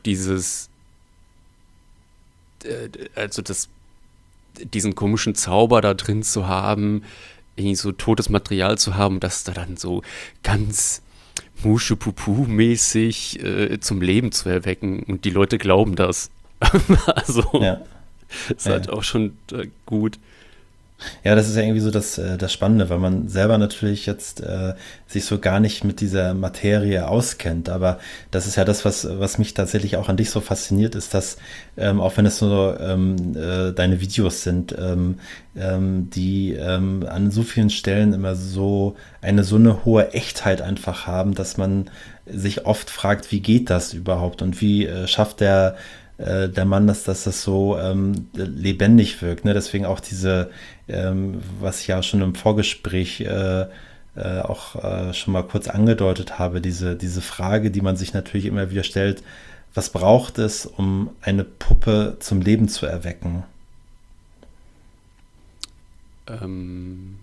diesen komischen Zauber da drin zu haben, irgendwie so totes Material zu haben, das da dann so ganz Mushu-Pupu-mäßig zum Leben zu erwecken und die Leute glauben das. Also, Ja, ist ja. halt auch schon gut. Ja, das ist ja irgendwie so das Spannende, weil man selber natürlich jetzt sich so gar nicht mit dieser Materie auskennt. Aber das ist ja das, was mich tatsächlich auch an dich so fasziniert, ist, dass, auch wenn es nur deine Videos sind, die an so vielen Stellen immer so eine hohe Echtheit einfach haben, dass man sich oft fragt, wie geht das überhaupt und wie schafft der Mann, dass das so lebendig wirkt. Ne? Deswegen auch was ich ja schon im Vorgespräch auch schon mal kurz angedeutet habe, diese Frage, die man sich natürlich immer wieder stellt, was braucht es, um eine Puppe zum Leben zu erwecken? Ähm,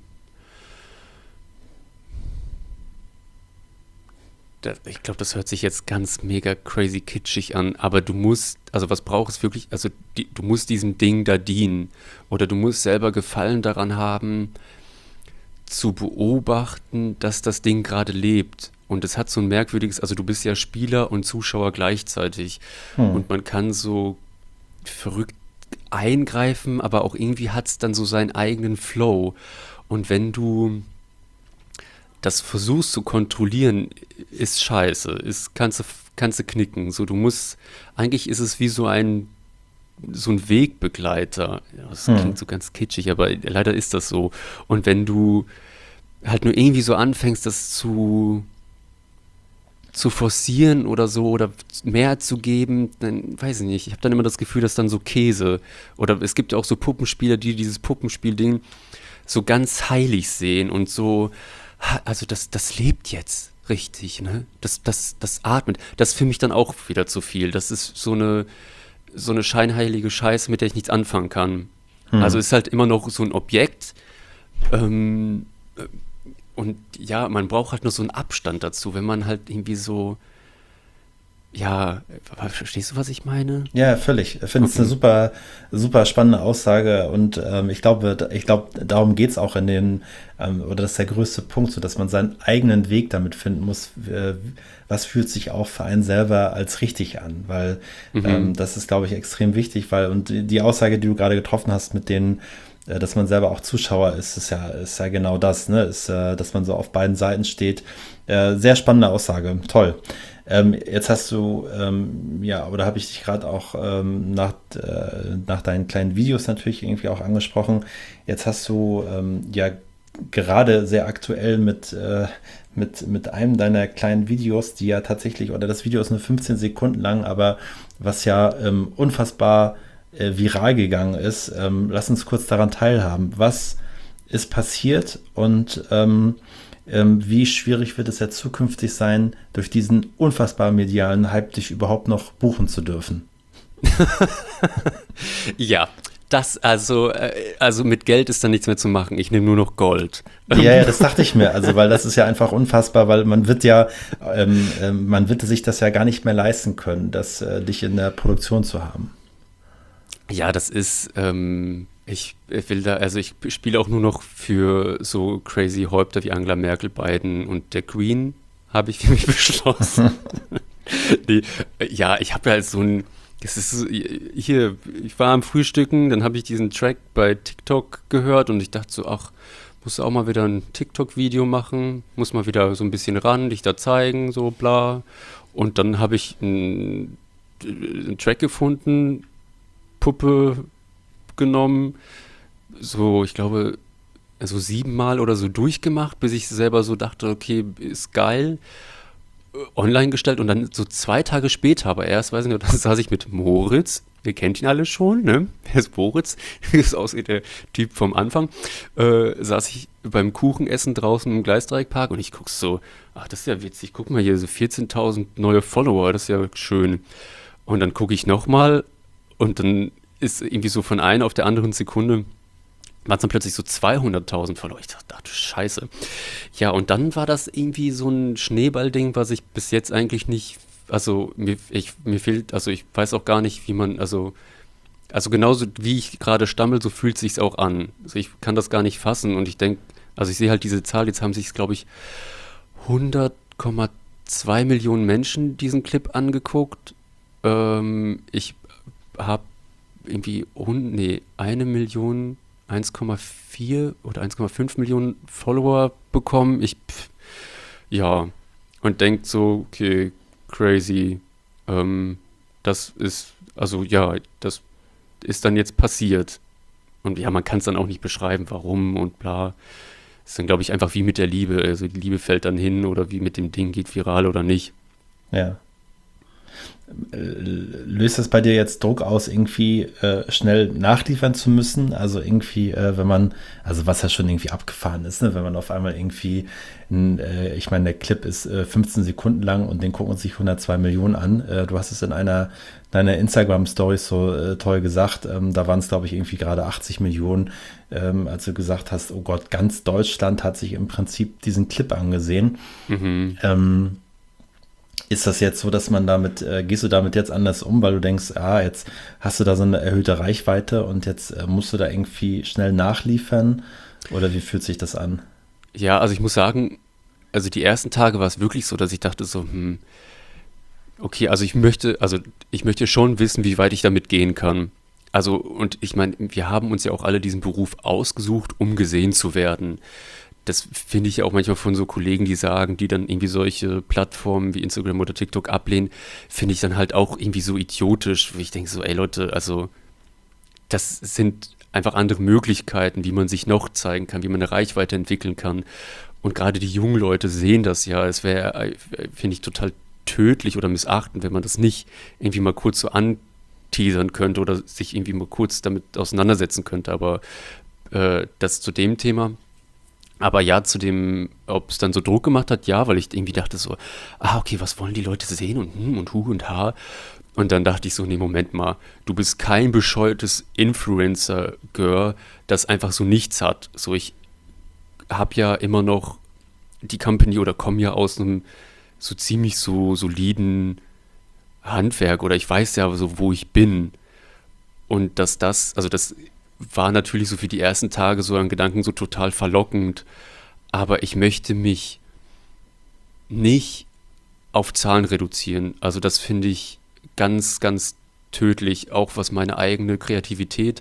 ich glaube, das hört sich jetzt ganz mega crazy kitschig an, aber du musst, also was brauchst du wirklich, also du musst diesem Ding da dienen oder du musst selber Gefallen daran haben, zu beobachten, dass das Ding gerade lebt. Und es hat so ein merkwürdiges, also du bist ja Spieler und Zuschauer gleichzeitig. Hm. Und man kann so verrückt eingreifen, aber auch irgendwie hat es dann so seinen eigenen Flow. Und wenn du das versuchst zu kontrollieren, ist scheiße. Kannst du knicken. So, du musst, eigentlich ist es wie so ein Wegbegleiter. Ja, das Hm. klingt so ganz kitschig, aber leider ist das so. Und wenn du halt nur irgendwie so anfängst, das zu forcieren oder so oder mehr zu geben, dann weiß ich nicht. Ich habe dann immer das Gefühl, dass dann so Käse oder es gibt ja auch so Puppenspieler, die dieses Puppenspielding so ganz heilig sehen und so, also das lebt jetzt richtig, ne? Das atmet. Das ist für mich dann auch wieder zu viel. Das ist so eine scheinheilige Scheiße, mit der ich nichts anfangen kann. Also Hm. ist halt immer noch so ein Objekt, ähm, und ja, man braucht halt nur so einen Abstand dazu, wenn man halt irgendwie so, ja, verstehst du, was ich meine? Ja, völlig. Ich finde es eine Okay. super spannende Aussage und ich glaube, darum geht es auch oder das ist der größte Punkt, so dass man seinen eigenen Weg damit finden muss, was fühlt sich auch für einen selber als richtig an, weil Mhm. das ist, glaube ich, extrem wichtig, weil und die Aussage, die du gerade getroffen hast mit dass man selber auch Zuschauer ist, ist ja genau das, ne? Dass man so auf beiden Seiten steht. Sehr spannende Aussage, toll. Jetzt hast du, ja, oder habe ich dich gerade auch nach deinen kleinen Videos natürlich irgendwie auch angesprochen. Jetzt hast du ja gerade sehr aktuell mit einem deiner kleinen Videos, die ja tatsächlich, oder das Video ist nur 15 Sekunden lang, aber was ja unfassbar viral gegangen ist. Lass uns kurz daran teilhaben. Was ist passiert und wie schwierig wird es jetzt zukünftig sein, durch diesen unfassbar medialen Hype dich überhaupt noch buchen zu dürfen? Ja, also mit Geld ist da nichts mehr zu machen. Ich nehme nur noch Gold. Ja, ja, das dachte ich mir. Also, weil das ist ja einfach unfassbar, weil man wird sich das ja gar nicht mehr leisten können, dich in der Produktion zu haben. Ja, das ist, ich will da, also ich spiele auch nur noch für so crazy Häupter wie Angela Merkel, Biden und der Queen, habe ich für mich beschlossen. Nee, ja, ich habe ja halt so ein, das ist hier, ich war am Frühstücken, dann habe ich diesen Track bei TikTok gehört und ich dachte so, ach, muss auch mal wieder ein TikTok-Video machen, muss mal wieder so ein bisschen ran, dich da zeigen, so bla. Und dann habe ich einen Track gefunden, Puppe genommen, so, ich glaube, so 7-mal oder so durchgemacht, bis ich selber so dachte, okay, ist geil, online gestellt und dann so 2 Tage später, aber erst, weiß ich nicht, da saß ich mit Moritz, wir kennt ihn alle schon, ne? Wer ist Moritz? Ist aus der Typ vom Anfang. Saß ich beim Kuchenessen draußen im Gleisdreieckpark und ich guck so, ach, das ist ja witzig, guck mal hier, so 14.000 neue Follower, das ist ja schön. Und dann gucke ich nochmal und dann ist irgendwie so von einer auf der anderen Sekunde waren es dann plötzlich so 200.000 Follower. Ich dachte, ach du Scheiße. Ja, und dann war das irgendwie so ein Schneeballding, was ich bis jetzt eigentlich nicht, also mir fehlt, also ich weiß auch gar nicht, wie man, also genauso wie ich gerade stammel, so fühlt sich's auch an. Also ich kann das gar nicht fassen und ich denke, also ich sehe halt diese Zahl, jetzt haben sich, glaube ich, 100,3 2 Millionen Menschen diesen Clip angeguckt. Ich habe irgendwie, 1 Million, 1,4 oder 1,5 Millionen Follower bekommen. Ja, und denkt so, okay, crazy. Das ist, also ja, das ist dann jetzt passiert. Und ja, man kann es dann auch nicht beschreiben, warum und bla. Ist dann, glaube ich, einfach wie mit der Liebe. Also die Liebe fällt dann hin oder wie mit dem Ding geht viral oder nicht. Ja. Löst das bei dir jetzt Druck aus, irgendwie schnell nachliefern zu müssen? Also irgendwie, wenn man, also was ja schon irgendwie abgefahren ist, ne? Wenn man auf einmal irgendwie, ich meine, der Clip ist 15 Sekunden lang und den gucken sich 102 Millionen an. Du hast es in einer deiner Instagram-Stories so toll gesagt. Da waren es, glaube ich, irgendwie gerade 80 Millionen, als du gesagt hast, oh Gott, ganz Deutschland hat sich im Prinzip diesen Clip angesehen. Mhm. Ist das jetzt so, dass man damit, gehst du damit jetzt anders um, weil du denkst, jetzt hast du da so eine erhöhte Reichweite und jetzt musst du da irgendwie schnell nachliefern? Oder wie fühlt sich das an? Ja, also ich muss sagen, also die ersten Tage war es wirklich so, dass ich dachte so, okay, also ich möchte schon wissen, wie weit ich damit gehen kann. Also, und ich meine, wir haben uns ja auch alle diesen Beruf ausgesucht, um gesehen zu werden. Das finde ich ja auch manchmal von so Kollegen, die sagen, die dann irgendwie solche Plattformen wie Instagram oder TikTok ablehnen, finde ich dann halt auch irgendwie so idiotisch, wo ich denke so, ey Leute, also das sind einfach andere Möglichkeiten, wie man sich noch zeigen kann, wie man eine Reichweite entwickeln kann. Und gerade die jungen Leute sehen das ja. Es wäre, finde ich, total tödlich oder missachtend, wenn man das nicht irgendwie mal kurz so anteasern könnte oder sich irgendwie mal kurz damit auseinandersetzen könnte. Aber das zu dem Thema. Aber ja, zu dem, ob es dann so Druck gemacht hat, ja, weil ich irgendwie dachte so, okay, was wollen die Leute sehen und hu und ha. Und dann dachte ich so, nee, Moment mal, du bist kein bescheuertes Influencer-Girl, das einfach so nichts hat. So, ich habe ja immer noch die Company oder komme ja aus einem so ziemlich so soliden Handwerk oder ich weiß ja so, wo ich bin. Und also das war natürlich so für die ersten Tage so ein Gedanken so total verlockend, aber ich möchte mich nicht auf Zahlen reduzieren. Also das finde ich ganz, ganz tödlich, auch was meine eigene Kreativität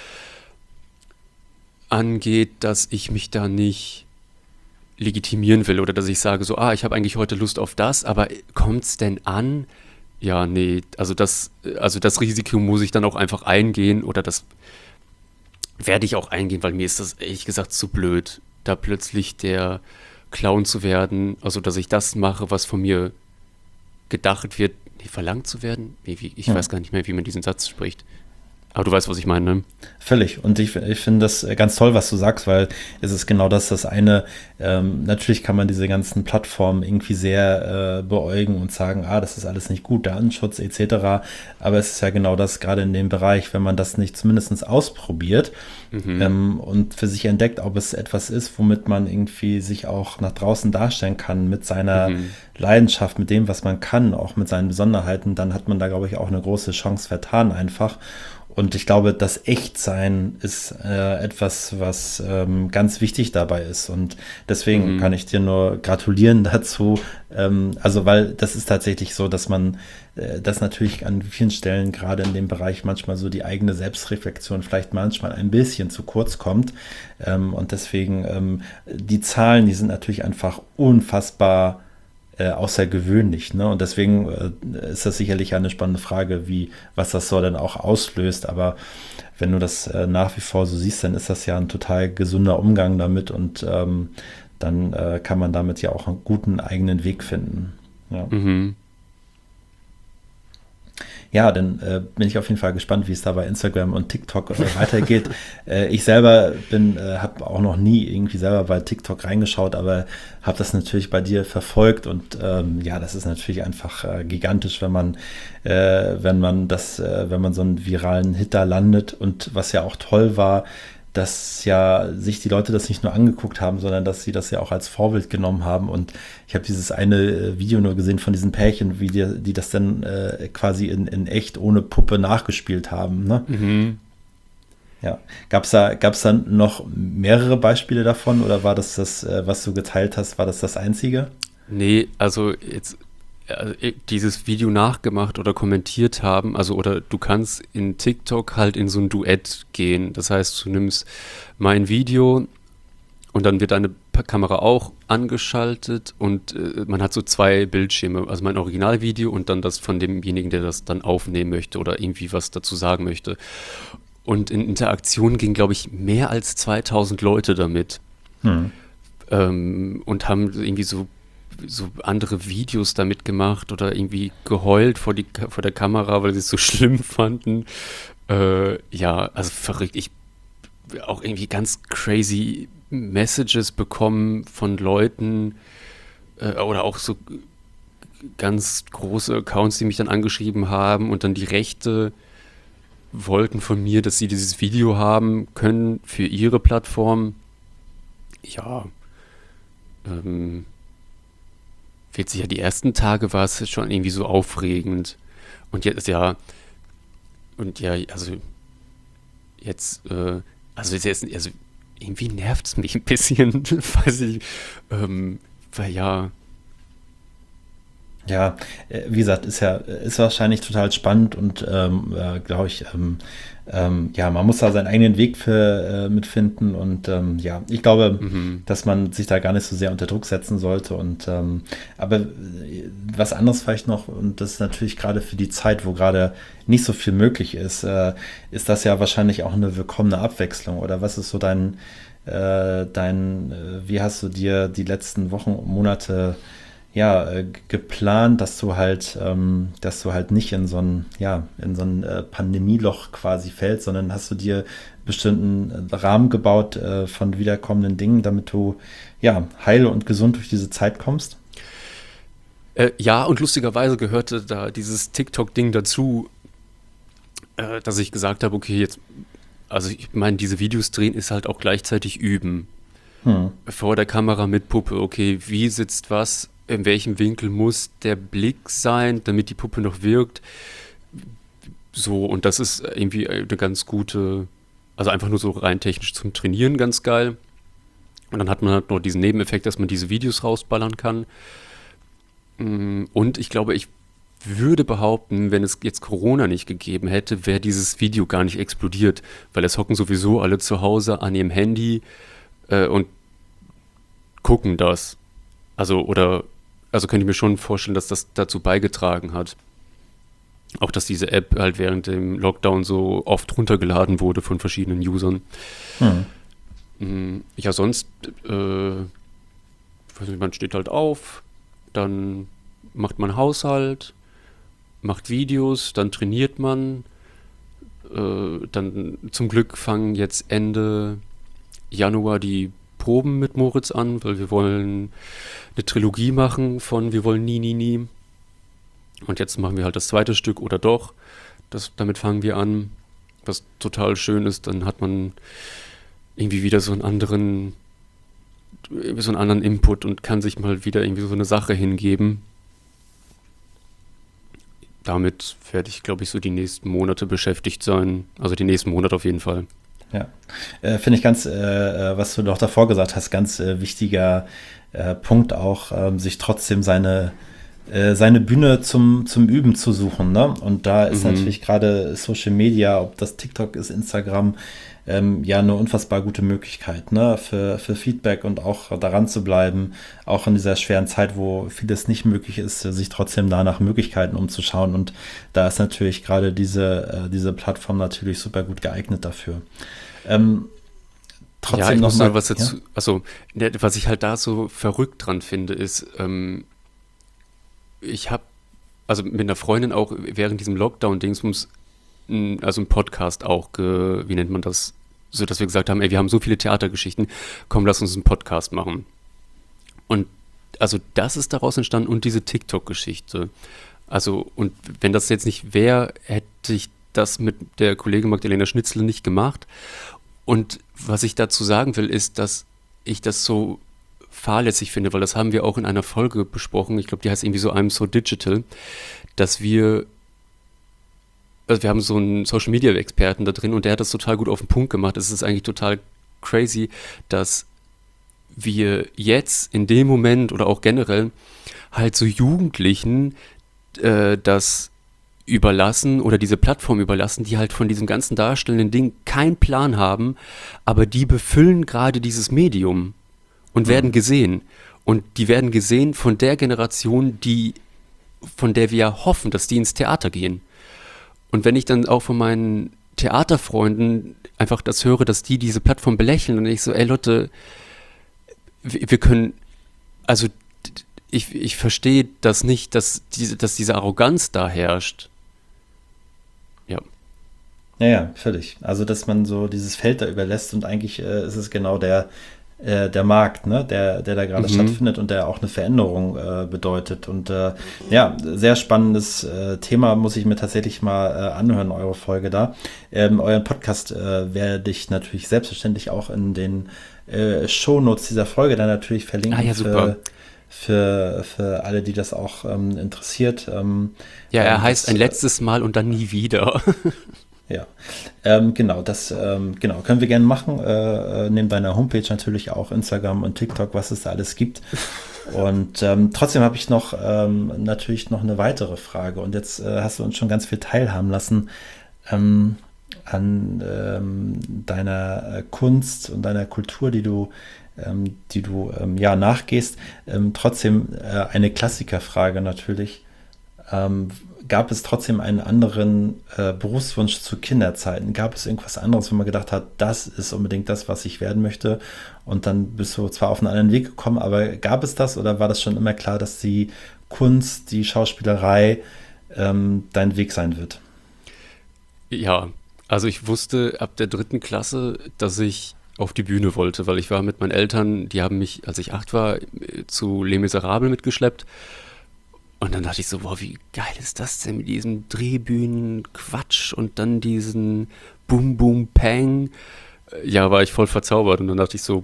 angeht, dass ich mich da nicht legitimieren will oder dass ich sage so, ich habe eigentlich heute Lust auf das, aber kommt's denn an? Ja, nee, also das Risiko muss ich dann auch einfach eingehen oder das werde ich auch eingehen, weil mir ist das ehrlich gesagt zu blöd, da plötzlich der Clown zu werden, also dass ich das mache, was von mir gedacht wird, nee, verlangt zu werden? Ich Hm. weiß gar nicht mehr, wie man diesen Satz spricht. Aber du weißt, was ich meine, ne? Völlig. Und ich finde das ganz toll, was du sagst, weil es ist genau das eine, natürlich kann man diese ganzen Plattformen irgendwie sehr beäugen und sagen, das ist alles nicht gut, Datenschutz etc. Aber es ist ja genau das, gerade in dem Bereich, wenn man das nicht zumindest ausprobiert Mhm, und für sich entdeckt, ob es etwas ist, womit man irgendwie sich auch nach draußen darstellen kann, mit seiner mhm, Leidenschaft, mit dem, was man kann, auch mit seinen Besonderheiten, dann hat man da, glaube ich, auch eine große Chance vertan einfach. Und ich glaube, das Echtsein ist etwas, was ganz wichtig dabei ist. Und deswegen mhm, kann ich dir nur gratulieren dazu. Also, weil das ist tatsächlich so, dass man das natürlich an vielen Stellen, gerade in dem Bereich, manchmal so die eigene Selbstreflexion vielleicht manchmal ein bisschen zu kurz kommt. Und deswegen, die Zahlen, die sind natürlich einfach unfassbar außergewöhnlich. Ne? Und deswegen ist das sicherlich eine spannende Frage, was das so dann auch auslöst. Aber wenn du das nach wie vor so siehst, dann ist das ja ein total gesunder Umgang damit und dann kann man damit ja auch einen guten eigenen Weg finden. Ja. mhm. Ja, dann bin ich auf jeden Fall gespannt, wie es da bei Instagram und TikTok weitergeht. Ich selber habe auch noch nie irgendwie selber bei TikTok reingeschaut, aber habe das natürlich bei dir verfolgt und ja, das ist natürlich einfach gigantisch, wenn man so einen viralen Hit da landet und was ja auch toll war, dass ja sich die Leute das nicht nur angeguckt haben, sondern dass sie das ja auch als Vorbild genommen haben. Und ich habe dieses eine Video nur gesehen von diesen Pärchen, die das dann quasi in echt ohne Puppe nachgespielt haben. Ne? Mhm. Ja. Gab's da noch mehrere Beispiele davon oder war das, was du geteilt hast, war das einzige? Nee, also jetzt dieses Video nachgemacht oder kommentiert haben, also oder du kannst in TikTok halt in so ein Duett gehen. Das heißt, du nimmst mein Video und dann wird deine Kamera auch angeschaltet und man hat so zwei Bildschirme, also mein Originalvideo und dann das von demjenigen, der das dann aufnehmen möchte oder irgendwie was dazu sagen möchte. Und in Interaktion gingen, glaube ich, mehr als 2000 Leute damit. Hm. Und haben irgendwie so andere Videos damit gemacht oder irgendwie geheult vor der Kamera, weil sie es so schlimm fanden. Ja, also verrückt. Ich auch irgendwie ganz crazy Messages bekommen von Leuten oder auch so ganz große Accounts, die mich dann angeschrieben haben und dann die Rechte wollten von mir, dass sie dieses Video haben können für ihre Plattform. Ja, ähm, wird sicher die ersten Tage war es schon irgendwie so aufregend. Und jetzt, ja, und ja, jetzt, also irgendwie nervt es mich ein bisschen, weiß ich, weil ja, Ja, wie gesagt, ist wahrscheinlich total spannend und glaube ich, ja, man muss da seinen eigenen Weg für mitfinden und ja, ich glaube, mhm. dass man sich da gar nicht so sehr unter Druck setzen sollte und aber was anderes vielleicht noch und das ist natürlich gerade für die Zeit, wo gerade nicht so viel möglich ist das ja wahrscheinlich auch eine willkommene Abwechslung oder was ist so wie hast du dir die letzten Wochen, Monate ja, geplant, dass du halt nicht in so ein, ja, in so ein Pandemieloch quasi fällst, sondern hast du dir bestimmten Rahmen gebaut von wiederkommenden Dingen, damit du ja heil und gesund durch diese Zeit kommst? Ja, und lustigerweise gehörte da dieses TikTok-Ding dazu, dass ich gesagt habe, okay, jetzt, also ich meine, diese Videos drehen ist halt auch gleichzeitig üben. Hm. Vor der Kamera mit Puppe, okay, wie sitzt was, in welchem Winkel muss der Blick sein, damit die Puppe noch wirkt. So, und das ist irgendwie eine ganz gute, also einfach nur so rein technisch zum Trainieren ganz geil. Und dann hat man halt noch diesen Nebeneffekt, dass man diese Videos rausballern kann. Und ich glaube, ich würde behaupten, wenn es jetzt Corona nicht gegeben hätte, wäre dieses Video gar nicht explodiert, weil es hocken sowieso alle zu Hause an ihrem Handy und gucken das. Also könnte ich mir schon vorstellen, dass das dazu beigetragen hat. Auch, dass diese App halt während dem Lockdown so oft runtergeladen wurde von verschiedenen Usern. Hm. Ja, sonst, weiß nicht, man steht halt auf, dann macht man Haushalt, macht Videos, dann trainiert man. Dann zum Glück fangen jetzt Ende Januar die Proben mit Moritz an, weil wir wollen eine Trilogie machen von Wir wollen nie, nie, nie. Und jetzt machen wir halt das zweite Stück oder doch. Damit fangen wir an, was total schön ist. Dann hat man irgendwie wieder so einen anderen Input und kann sich mal wieder irgendwie so eine Sache hingeben. Damit werde ich, glaube ich, so die nächsten Monate beschäftigt sein. Also die nächsten Monate auf jeden Fall. Ja, finde ich ganz, was du noch davor gesagt hast, ganz wichtiger Punkt auch, sich trotzdem seine Bühne zum Üben zu suchen, ne? Und da ist Mhm. natürlich gerade Social Media, ob das TikTok ist, Instagram, ja eine unfassbar gute Möglichkeit, ne? Für Feedback und auch daran zu bleiben, auch in dieser schweren Zeit, wo vieles nicht möglich ist, sich trotzdem da nach Möglichkeiten umzuschauen. Und da ist natürlich gerade diese Plattform natürlich super gut geeignet dafür. Ähm, Ja, Trotzdem ich noch muss noch mal, was ja? dazu, also, was ich halt da so verrückt dran finde, ist, ich habe, also mit einer Freundin auch während diesem Lockdown-Dingsbums, also ein Podcast auch, wie nennt man das, so dass wir gesagt haben, ey, wir haben so viele Theatergeschichten, komm, lass uns einen Podcast machen. Und also das ist daraus entstanden und diese TikTok-Geschichte. Also, und wenn das jetzt nicht wäre, hätte ich das mit der Kollegin Magdalena Schnitzler nicht gemacht. Und was ich dazu sagen will, ist, dass ich das so fahrlässig finde, weil das haben wir auch in einer Folge besprochen. Ich glaube, die heißt irgendwie so I'm so digital, dass also wir haben so einen Social Media Experten da drin und der hat das total gut auf den Punkt gemacht. Es ist eigentlich total crazy, dass wir jetzt in dem Moment oder auch generell halt so Jugendlichen das überlassen oder diese Plattform überlassen, die halt von diesem ganzen darstellenden Ding keinen Plan haben, aber die befüllen gerade dieses Medium und werden gesehen. Und die werden gesehen von der Generation, von der wir ja hoffen, dass die ins Theater gehen. Und wenn ich dann auch von meinen Theaterfreunden einfach das höre, dass die diese Plattform belächeln und ich so, ey Leute, wir können, also ich verstehe das nicht, dass diese Arroganz da herrscht. Ja. Ja, ja, völlig. Also, dass man so dieses Feld da überlässt und eigentlich ist es genau der Markt, ne, der da gerade Mhm. stattfindet und der auch eine Veränderung bedeutet. Und ja, sehr spannendes Thema, muss ich mir tatsächlich mal anhören, eure Folge da. Euren Podcast werde ich natürlich selbstverständlich auch in den Shownotes dieser Folge dann natürlich Ah verlinken ja, super. für alle, die das auch interessiert. Ja, er heißt Das ein letztes Mal und dann nie wieder. Ja, genau, genau, können wir gerne machen. Neben deiner Homepage natürlich auch Instagram und TikTok, was es da alles gibt. Und trotzdem habe ich noch natürlich noch eine weitere Frage. Und jetzt hast du uns schon ganz viel teilhaben lassen ähm, an deiner Kunst und deiner Kultur, die du ja nachgehst. Trotzdem eine Klassikerfrage natürlich. Ähm, Gab es trotzdem einen anderen Berufswunsch zu Kinderzeiten? Gab es irgendwas anderes, wo man gedacht hat, das ist unbedingt das, was ich werden möchte? Und dann bist du zwar auf einen anderen Weg gekommen, aber gab es das oder war das schon immer klar, dass die Kunst, die Schauspielerei dein Weg sein wird? Ja, also ich wusste ab der dritten Klasse, dass ich auf die Bühne wollte, weil ich war mit meinen Eltern, die haben mich, als ich 8 war, zu Les Miserables mitgeschleppt. Und dann dachte ich so, wow, wie geil ist das denn mit diesem Drehbühnen-Quatsch und dann diesen Boom, Boom, Pang. Ja, war ich voll verzaubert und dann dachte ich so,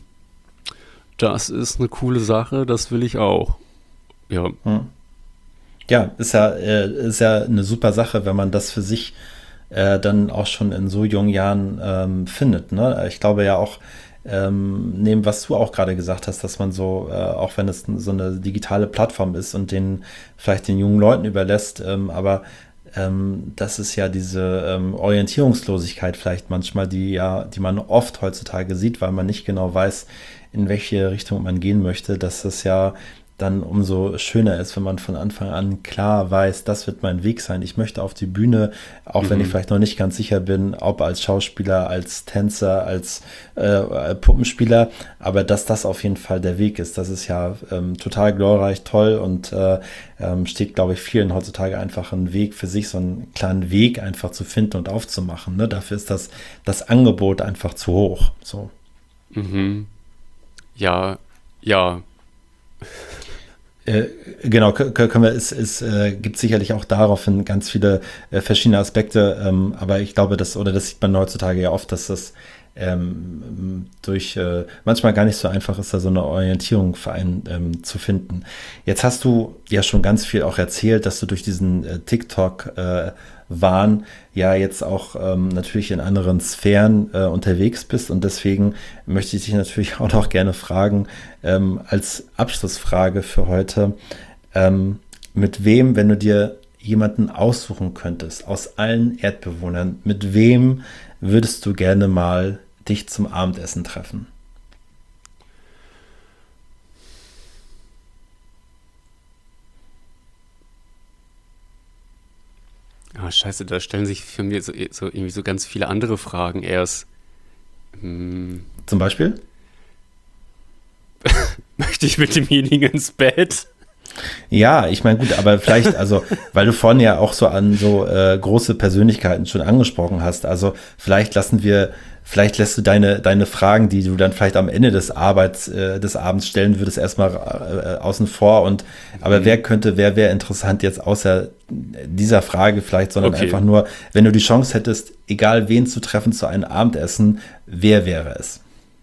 das ist eine coole Sache, das will ich auch. Ja, Hm. Ja, ist ja eine super Sache, wenn man das für sich dann auch schon in so jungen Jahren findet. Ne? Ich glaube ja auch, neben was du auch gerade gesagt hast, dass man so, auch wenn es so eine digitale Plattform ist und den vielleicht den jungen Leuten überlässt, aber das ist ja diese Orientierungslosigkeit vielleicht manchmal, die man oft heutzutage sieht, weil man nicht genau weiß, in welche Richtung man gehen möchte, dass das ja dann umso schöner ist, wenn man von Anfang an klar weiß, das wird mein Weg sein. Ich möchte auf die Bühne, auch wenn ich mhm, vielleicht noch nicht ganz sicher bin, ob als Schauspieler, als Tänzer, als Puppenspieler, aber dass das auf jeden Fall der Weg ist. Das ist ja total glorreich, toll und steht, glaube ich, vielen heutzutage einfach ein Weg für sich, so einen kleinen Weg einfach zu finden und aufzumachen. Ne? Dafür ist das Angebot einfach zu hoch. So. mhm. Ja, ja, Äh, genau, können wir, gibt sicherlich auch daraufhin ganz viele verschiedene Aspekte, aber ich glaube, oder das sieht man heutzutage ja oft, dass das durch manchmal gar nicht so einfach ist, da so eine Orientierung für einen zu finden. Jetzt hast du ja schon ganz viel auch erzählt, dass du durch diesen TikTok Wahn ja jetzt auch natürlich in anderen Sphären unterwegs bist und deswegen möchte ich dich natürlich auch noch gerne fragen, als Abschlussfrage für heute, mit wem, wenn du dir jemanden aussuchen könntest aus allen Erdbewohnern, mit wem würdest du gerne mal dich zum Abendessen treffen? Ah, scheiße, da stellen sich für mich so irgendwie so ganz viele andere Fragen erst. Hm, Zum Beispiel? möchte ich mit demjenigen ins Bett? Ja, ich meine, gut, aber vielleicht, also, weil du vorhin ja auch so an so große Persönlichkeiten schon angesprochen hast, also vielleicht lässt du deine Fragen, die du dann vielleicht am Ende des Abends stellen würdest, erstmal außen vor aber Mhm. wer wäre interessant jetzt außer dieser Frage vielleicht, sondern Okay, einfach nur, wenn du die Chance hättest, egal wen zu treffen zu einem Abendessen, wer wäre es?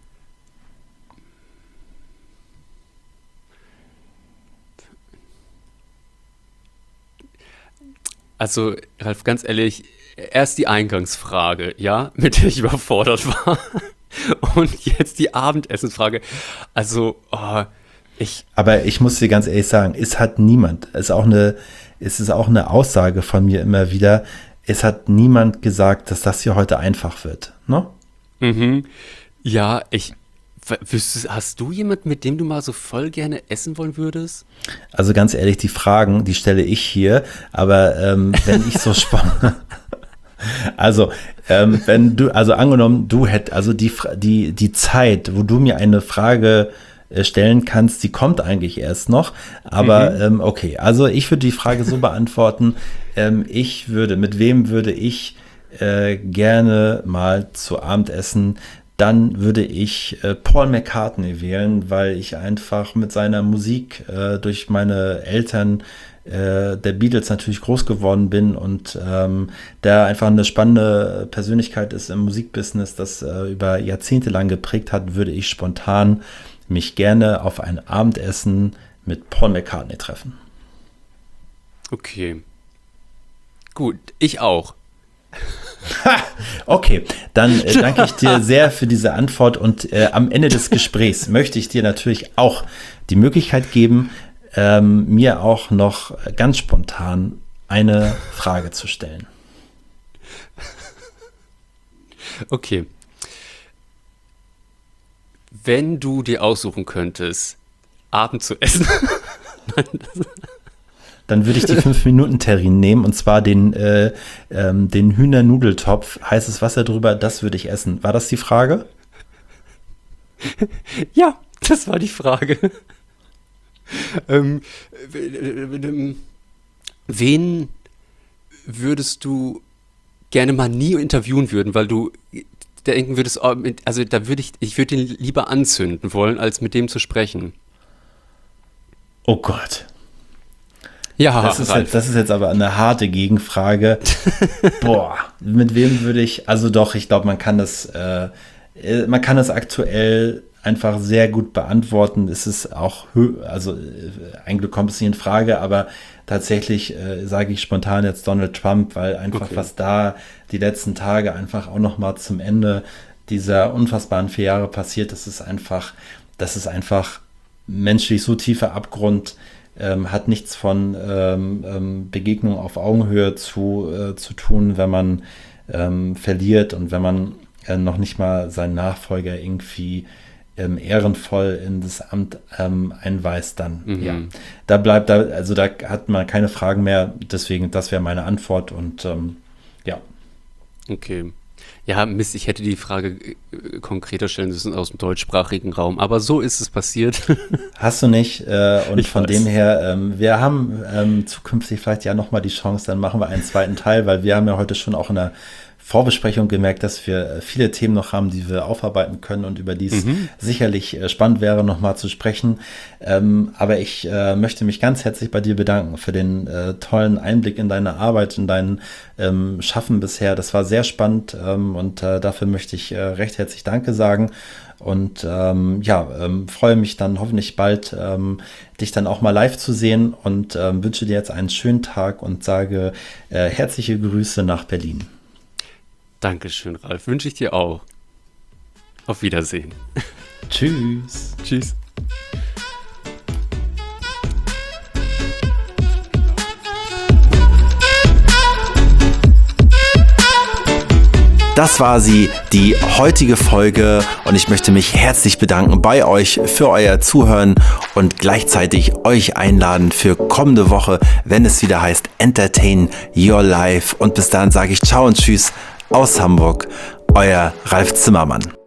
also Ralf, ganz ehrlich, erst die Eingangsfrage, ja, mit der ich überfordert war. Und jetzt die Abendessensfrage. Also, Aber ich muss dir ganz ehrlich sagen, es hat niemand, es ist auch eine Aussage von mir immer wieder, es hat niemand gesagt, dass das hier heute einfach wird. Ne? ja, hast du jemanden, mit dem du mal so voll gerne essen wollen würdest? Also ganz ehrlich, die Fragen, die stelle ich hier, aber wenn ich so Also, also angenommen, du hättest, also die Zeit, wo du mir eine Frage stellen kannst, die kommt eigentlich erst noch. Aber okay, also ich würde die Frage so beantworten, mit wem würde ich gerne mal zu Abend essen? Dann würde ich Paul McCartney wählen, weil ich einfach mit seiner Musik durch meine Eltern der Beatles natürlich groß geworden bin und der einfach eine spannende Persönlichkeit ist im Musikbusiness, das über Jahrzehnte lang geprägt hat, würde ich spontan mich gerne auf ein Abendessen mit Paul McCartney treffen. Okay. Gut, ich auch. Okay, dann danke ich dir sehr für diese Antwort und am Ende des Gesprächs möchte ich dir natürlich auch die Möglichkeit geben, mir auch noch ganz spontan eine Frage zu stellen. Okay. Wenn du dir aussuchen könntest, Abend zu essen. Dann würde ich die 5-Minuten-Terrine nehmen und zwar den Hühnernudeltopf, heißes Wasser drüber, das würde ich essen. War das die Frage? Ja, das war die Frage. Wen würdest du gerne mal nie interviewen würden, weil du denken würdest, also ich würde ihn lieber anzünden wollen, als mit dem zu sprechen. Oh Gott. Ja, das ist jetzt aber eine harte Gegenfrage. Boah, mit wem würde ich, also doch, ich glaube, man kann das aktuell einfach sehr gut beantworten. Es ist auch, eigentlich kommt es nicht in Frage, aber tatsächlich sage ich spontan jetzt Donald Trump, weil einfach was da die letzten Tage einfach auch noch mal zum Ende dieser unfassbaren 4 Jahre passiert, das ist einfach menschlich so tiefer Abgrund, hat nichts von Begegnung auf Augenhöhe zu tun, wenn man verliert und wenn man noch nicht mal seinen Nachfolger irgendwie ehrenvoll in das Amt einweist, dann ja. Da hat man keine Fragen mehr, deswegen, das wäre meine Antwort und ja. Okay. Ja, Mist, ich hätte die Frage konkreter stellen müssen aus dem deutschsprachigen Raum, aber so ist es passiert. Hast du nicht und ich von dem her, wir haben zukünftig vielleicht ja nochmal die Chance, dann machen wir einen zweiten Teil, weil wir haben ja heute schon auch in der Vorbesprechung gemerkt, dass wir viele Themen noch haben, die wir aufarbeiten können und über die es sicherlich spannend wäre, nochmal zu sprechen. Aber ich möchte mich ganz herzlich bei dir bedanken für den tollen Einblick in deine Arbeit, in dein Schaffen bisher. Das war sehr spannend und dafür möchte ich recht herzlich Danke sagen. Und freue mich dann hoffentlich bald, dich dann auch mal live zu sehen und wünsche dir jetzt einen schönen Tag und sage herzliche Grüße nach Berlin. Dankeschön, Ralf. Wünsche ich dir auch. Auf Wiedersehen. Tschüss. Tschüss. Das war sie, die heutige Folge und ich möchte mich herzlich bedanken bei euch für euer Zuhören und gleichzeitig euch einladen für kommende Woche, wenn es wieder heißt Entertain Your Life. Und bis dahin sage ich Ciao und Tschüss aus Hamburg, euer Ralf Zimmermann.